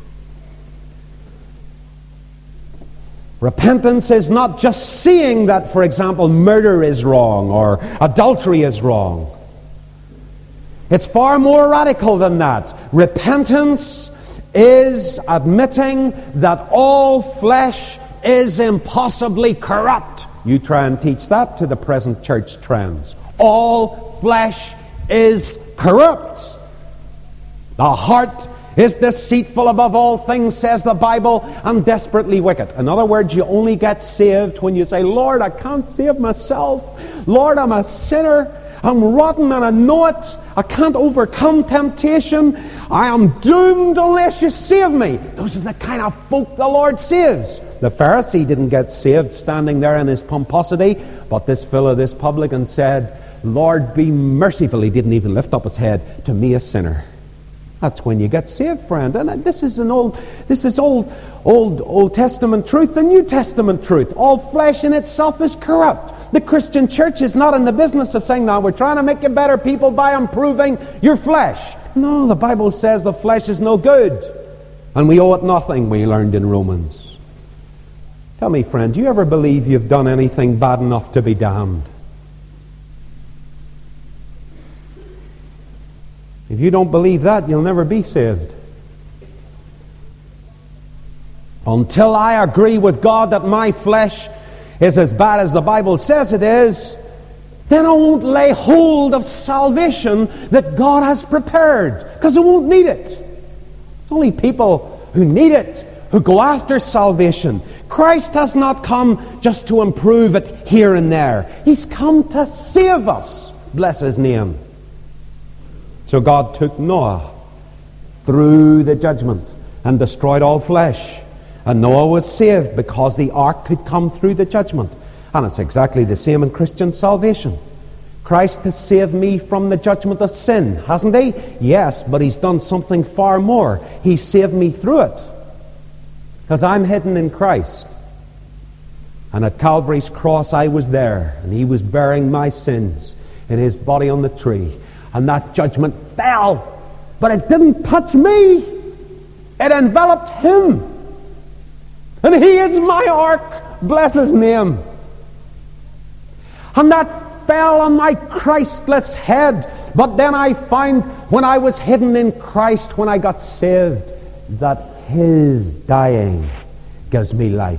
Repentance is not just seeing that, for example, murder is wrong or adultery is wrong. It's far more radical than that. Repentance is admitting that all flesh is impossibly corrupt. You try and teach that to the present church trends. All flesh is corrupt. The heart is deceitful above all things, says the Bible, and desperately wicked. In other words, you only get saved when you say, Lord, I can't save myself. Lord, I'm a sinner. I'm rotten and I know it. I can't overcome temptation. I am doomed unless you save me. Those are the kind of folk the Lord saves. The Pharisee didn't get saved standing there in his pomposity, but this fellow, this publican, said, Lord, be merciful. He didn't even lift up his head, to me a sinner. That's when you get saved, friend. And this is Old Testament truth, the New Testament truth. All flesh in itself is corrupt. The Christian church is not in the business of saying, now we're trying to make you better people by improving your flesh. No, the Bible says the flesh is no good. And we owe it nothing, we learned in Romans. Tell me, friend, do you ever believe you've done anything bad enough to be damned? If you don't believe that, you'll never be saved. Until I agree with God that my flesh is as bad as the Bible says it is, then I won't lay hold of salvation that God has prepared, because I won't need it. It's only people who need it who go after salvation. Christ has not come just to improve it here and there. He's come to save us. Bless His name. So God took Noah through the judgment and destroyed all flesh. And Noah was saved because the ark could come through the judgment. And it's exactly the same in Christian salvation. Christ has saved me from the judgment of sin, hasn't He? Yes, but He's done something far more. He saved me through it. Because I'm hidden in Christ. And at Calvary's cross I was there, and He was bearing my sins in His body on the tree. And that judgment fell, but it didn't touch me. It enveloped Him. And He is my ark. Bless His name. And that fell on my Christless head. But then I find when I was hidden in Christ, when I got saved, that His dying gives me life.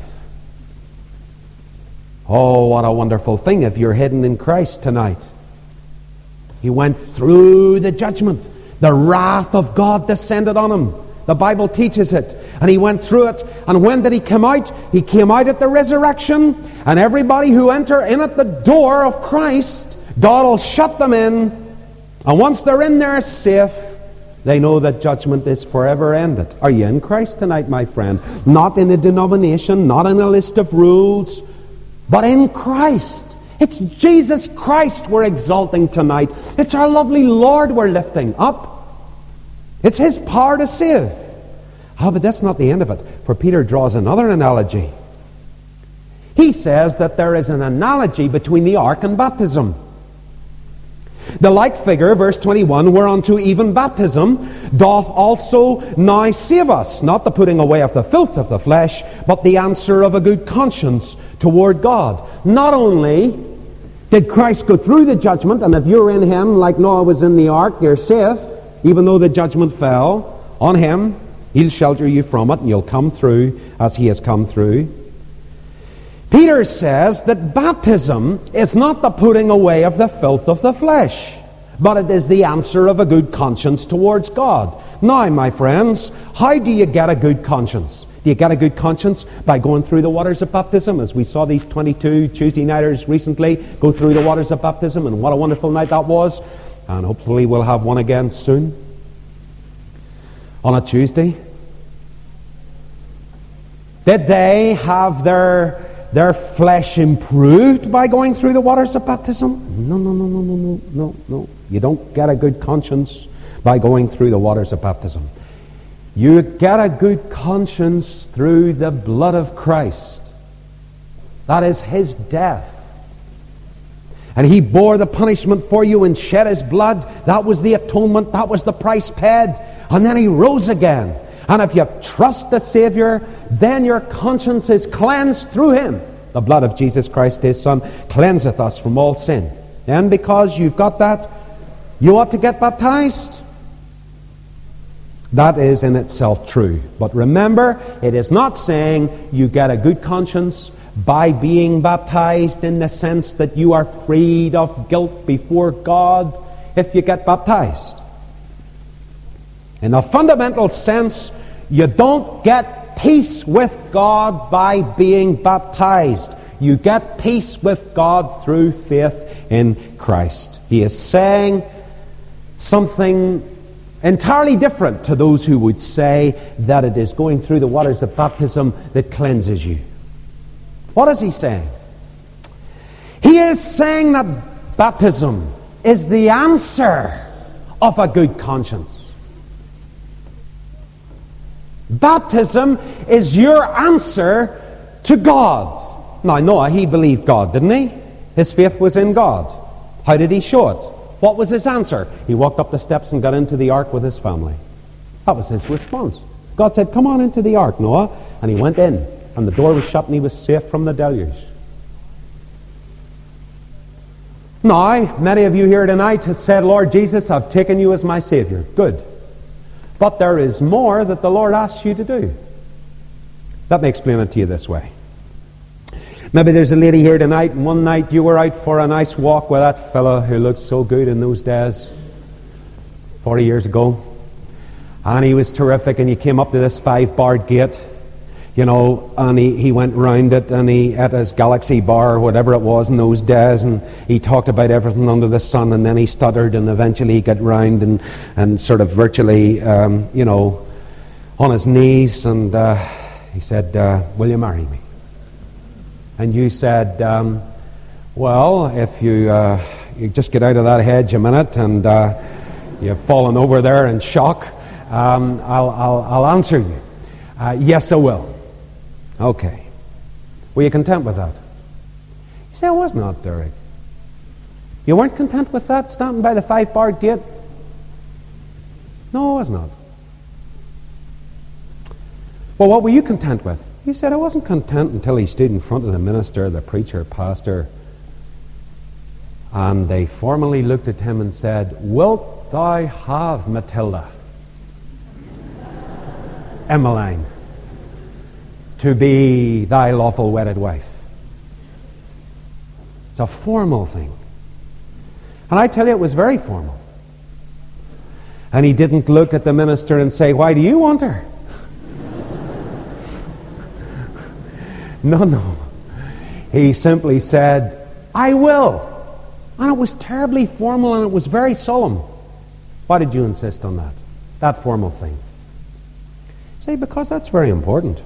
Oh, what a wonderful thing if you're hidden in Christ tonight. He went through the judgment. The wrath of God descended on Him. The Bible teaches it. And He went through it. And when did He come out? He came out at the resurrection. And everybody who enter in at the door of Christ, God will shut them in. And once they're in there safe, they know that judgment is forever ended. Are you in Christ tonight, my friend? Not in a denomination, not in a list of rules, but in Christ. It's Jesus Christ we're exalting tonight. It's our lovely Lord we're lifting up. It's His power to save. Oh, but that's not the end of it. For Peter draws another analogy. He says that there is an analogy between the ark and baptism. The like figure, verse 21, whereunto even baptism doth also now save us, not the putting away of the filth of the flesh, but the answer of a good conscience toward God. Not only did Christ go through the judgment, and if you're in Him, like Noah was in the ark, you're safe, even though the judgment fell, on him. He'll shelter you from it, and you'll come through as he has come through. Peter says that baptism is not the putting away of the filth of the flesh, but it is the answer of a good conscience towards God. Now, my friends, how do you get a good conscience? Do you get a good conscience by going through the waters of baptism? As we saw these 22 Tuesday nighters recently go through the waters of baptism, and what a wonderful night that was. And hopefully we'll have one again soon on a Tuesday. Did they have their flesh improved by going through the waters of baptism? No. You don't get a good conscience by going through the waters of baptism. You get a good conscience through the blood of Christ. That is his death. And he bore the punishment for you and shed his blood. That was the atonement. That was the price paid. And then he rose again. And if you trust the Savior, then your conscience is cleansed through him. The blood of Jesus Christ, his Son, cleanseth us from all sin. And because you've got that, you ought to get baptized. That is in itself true. But remember, it is not saying you get a good conscience by being baptized in the sense that you are freed of guilt before God if you get baptized. In a fundamental sense, you don't get peace with God by being baptized. You get peace with God through faith in Christ. He is saying something entirely different to those who would say that it is going through the waters of baptism that cleanses you. What is he saying? He is saying that baptism is the answer of a good conscience. Baptism is your answer to God. Now, Noah, he believed God, didn't he? His faith was in God. How did he show it? What was his answer? He walked up the steps and got into the ark with his family. That was his response. God said, "Come on into the ark, Noah." And he went in. And the door was shut and he was safe from the deluge. Now, many of you here tonight have said, "Lord Jesus, I've taken you as my Savior." Good. But there is more that the Lord asks you to do. Let me explain it to you this way. Maybe there's a lady here tonight, and one night you were out for a nice walk with that fellow who looked so good in those days, 40 years ago. And he was terrific, and you came up to this 5-barred gate. And he went round it, and he at his Galaxy bar or whatever it was in those days, and he talked about everything under the sun, and then he stuttered, and eventually he got round and sort of virtually, on his knees, and he said, "Will you marry me?" And you said, "Well, if you just get out of that hedge a minute, and you've fallen over there in shock, I'll answer you. Yes, I will." Okay. Were you content with that? You say, "I was not, Derek." You weren't content with that, standing by the 5-barred gate? No, I was not. Well, what were you content with? You said, "I wasn't content until he stood in front of the minister, the preacher, pastor, and they formally looked at him and said, 'Wilt thou have Matilda, Emmeline, to be thy lawful wedded wife?'" It's a formal thing. And I tell you, it was very formal. And he didn't look at the minister and say, "Why do you want her?" No. He simply said, "I will." And it was terribly formal, and it was very solemn. Why did you insist on that formal thing? See, because that's very important.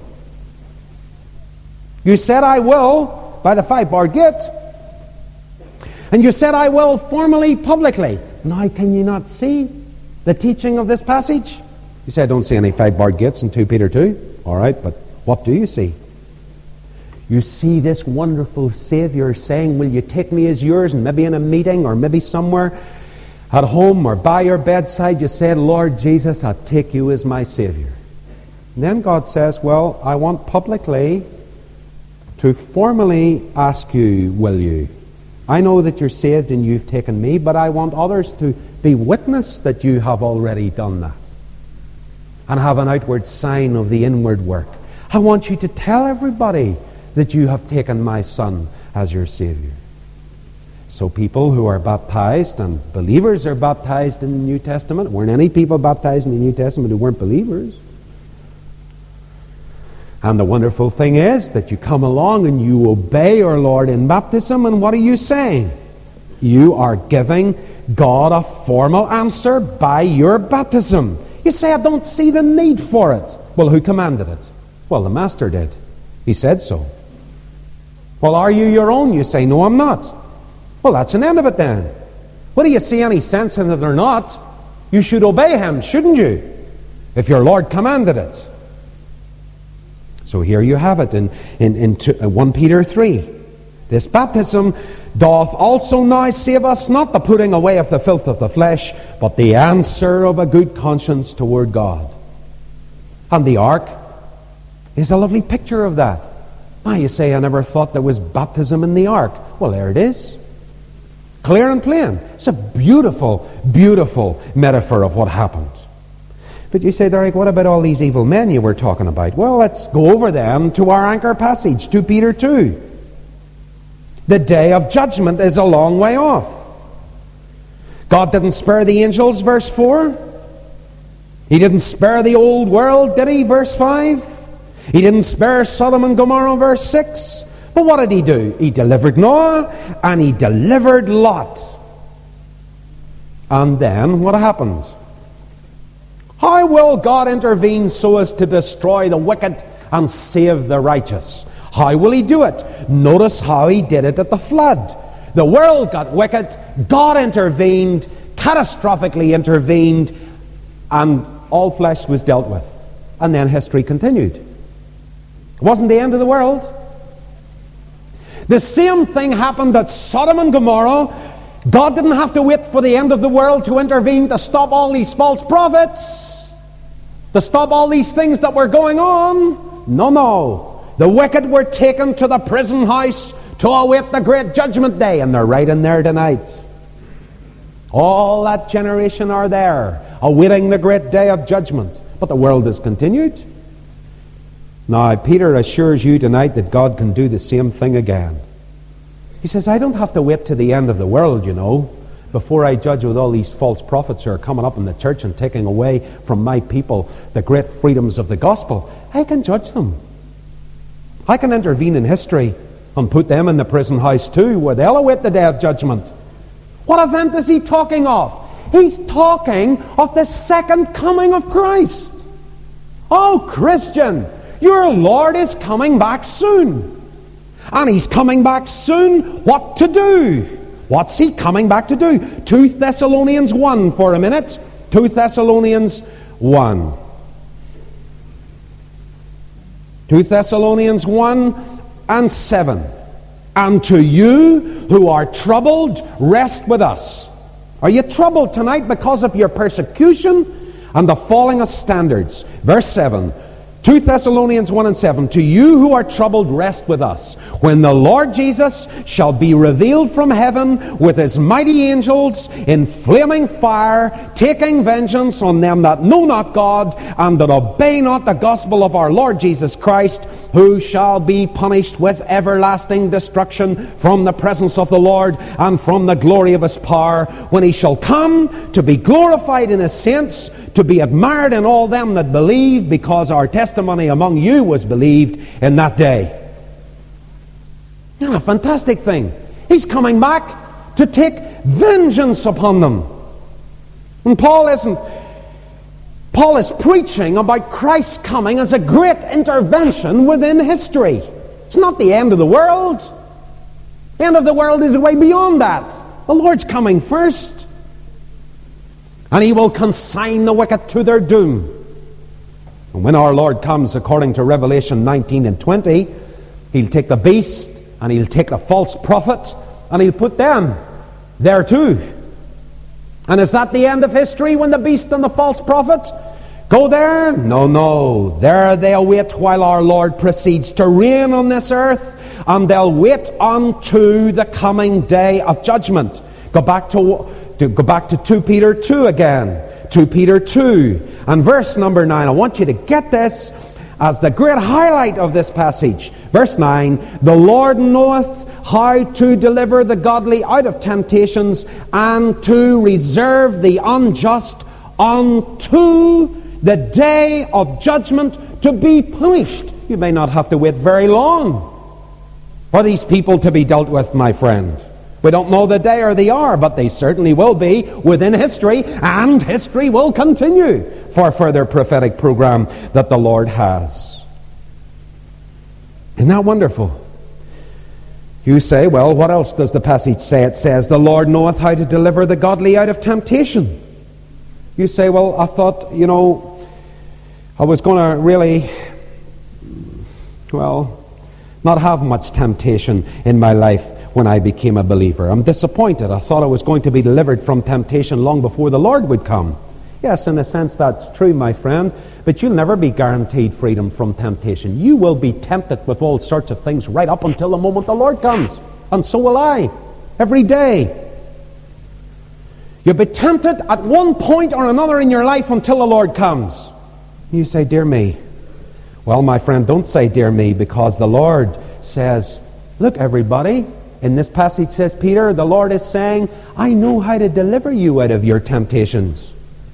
You said, "I will," by the 5-barred gate. And you said, "I will," formally, publicly. Now, can you not see the teaching of this passage? You say, "I don't see any 5-barred gates in 2 Peter 2. All right, but what do you see? You see this wonderful Savior saying, "Will you take me as yours?" And maybe in a meeting, or maybe somewhere at home or by your bedside, you said, "Lord Jesus, I take you as my Savior." And then God says, "Well, I want publicly to formally ask you, will you? I know that you're saved and you've taken me, but I want others to be witness that you have already done that. and have an outward sign of the inward work. I want you to tell everybody that you have taken my Son as your Savior. So people who are baptized, and believers are baptized in the New Testament. Weren't any people baptized in the New Testament who weren't believers? And the wonderful thing is that you come along and you obey our Lord in baptism, and what are you saying? You are giving God a formal answer by your baptism. You say, I don't see the need for it. Well, who commanded it? Well, the Master did. He said so. Well, are you your own? You say, no, I'm not. Well, that's an end of it then. Whether you see any sense in it or not, you should obey him, shouldn't you? If your Lord commanded it. So here you have it in 1 Peter 3. This baptism doth also now save us, not the putting away of the filth of the flesh, but the answer of a good conscience toward God. And the ark is a lovely picture of that. Why, you say, I never thought there was baptism in the ark. Well, there it is. Clear and plain. It's a beautiful, beautiful metaphor of what happened. But you say, Derek, what about all these evil men you were talking about? Well, let's go over them to our anchor passage, 2 Peter 2. The day of judgment is a long way off. God didn't spare the angels, verse 4. He didn't spare the old world, did he, verse 5? He didn't spare Sodom and Gomorrah, verse 6. But what did he do? He delivered Noah and he delivered Lot. And then what happened? How will God intervene so as to destroy the wicked and save the righteous? How will he do it? Notice how he did it at the flood. The world got wicked, God intervened, catastrophically intervened, and all flesh was dealt with. And then history continued. It wasn't the end of the world. The same thing happened at Sodom and Gomorrah. God didn't have to wait for the end of the world to intervene to stop all these false prophets, to stop all these things that were going on. No. The wicked were taken to the prison house to await the great judgment day, and they're right in there tonight. All that generation are there, awaiting the great day of judgment. But the world has continued. Now, Peter assures you tonight that God can do the same thing again. He says, I don't have to wait to the end of the world, before I judge with all these false prophets who are coming up in the church and taking away from my people the great freedoms of the gospel. I can judge them. I can intervene in history and put them in the prison house too, where they'll await the day of judgment. What event is he talking of? He's talking of the second coming of Christ. Oh, Christian, your Lord is coming back soon. And he's coming back soon. What to do? What's he coming back to do? 2 Thessalonians 1 for a minute. 2 Thessalonians 1. 2 Thessalonians 1 and 7. And to you who are troubled, rest with us. Are you troubled tonight because of your persecution and the falling of standards? Verse 7. 2 Thessalonians 1 and 7. To you who are troubled, rest with us, when the Lord Jesus shall be revealed from heaven with his mighty angels in flaming fire, taking vengeance on them that know not God and that obey not the gospel of our Lord Jesus Christ, who shall be punished with everlasting destruction from the presence of the Lord and from the glory of his power, when he shall come to be glorified in his saints, to be admired in all them that believe, because our testimony among you was believed in that day. A fantastic thing. He's coming back to take vengeance upon them. And Paul is preaching about Christ's coming as a great intervention within history. It's not the end of the world. The end of the world is way beyond that. The Lord's coming first. And he will consign the wicked to their doom. And when our Lord comes, according to Revelation 19 and 20, he'll take the beast and he'll take the false prophet and he'll put them there too. And is that the end of history, when the beast and the false prophet go there? No. There they await while our Lord proceeds to reign on this earth, and they'll wait unto the coming day of judgment. Go back to 2 Peter 2 again. 2 Peter 2 and verse number 9. I want you to get this as the great highlight of this passage. Verse 9, the Lord knoweth how to deliver the godly out of temptations, and to reserve the unjust unto the day of judgment to be punished. You may not have to wait very long for these people to be dealt with, my friend. We don't know the day or the hour, but they certainly will be within history, and history will continue for further prophetic program that the Lord has. Isn't that wonderful? You say, well, what else does the passage say? It says, the Lord knoweth how to deliver the godly out of temptation. You say, well, I thought, I was going to really, not have much temptation in my life when I became a believer. I'm disappointed. I thought I was going to be delivered from temptation long before the Lord would come. Yes, in a sense that's true, my friend, but you'll never be guaranteed freedom from temptation. You will be tempted with all sorts of things right up until the moment the Lord comes. And so will I, every day. You'll be tempted at one point or another in your life until the Lord comes. You say, dear me. Well, my friend, don't say dear me, because the Lord says, look, everybody, in this passage says Peter, the Lord is saying, I know how to deliver you out of your temptations.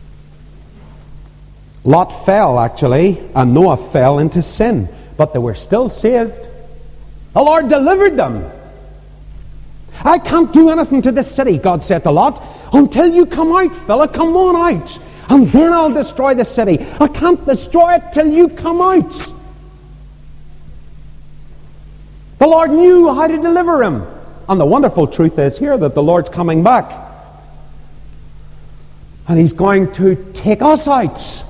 Lot fell, actually, and Noah fell into sin, but they were still saved. The Lord delivered them. I can't do anything to this city, God said to Lot, until you come out, fella, come on out, and then I'll destroy the city. I can't destroy it till you come out. The Lord knew how to deliver him. And the wonderful truth is here that the Lord's coming back. And He's going to take us out.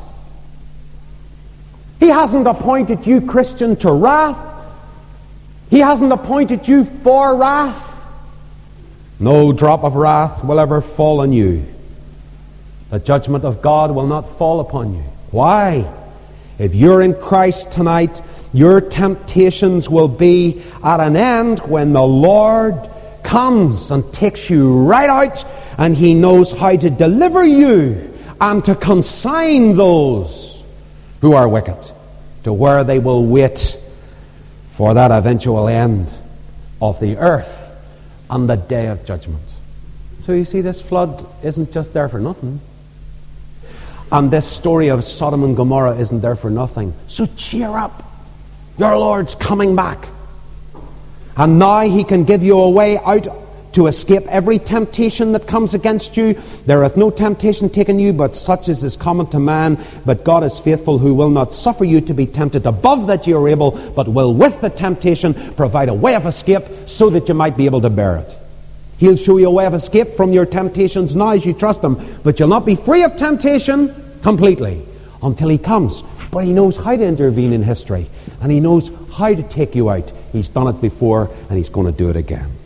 He hasn't appointed you, Christian, to wrath. He hasn't appointed you for wrath. No drop of wrath will ever fall on you. The judgment of God will not fall upon you. Why? If you're in Christ tonight, your temptations will be at an end when the Lord comes and takes you right out, and He knows how to deliver you and to consign those who are wicked to where they will wait for that eventual end of the earth on the day of judgment. So you see, this flood isn't just there for nothing. And this story of Sodom and Gomorrah isn't there for nothing. So cheer up. Your Lord's coming back. And now He can give you a way out to escape every temptation that comes against you. There hath no temptation taken you, but such as is common to man. But God is faithful, who will not suffer you to be tempted above that you are able, but will with the temptation provide a way of escape so that you might be able to bear it. He'll show you a way of escape from your temptations now as you trust Him. But you'll not be free of temptation completely until He comes. But He knows how to intervene in history, and He knows how to take you out. He's done it before, and He's going to do it again.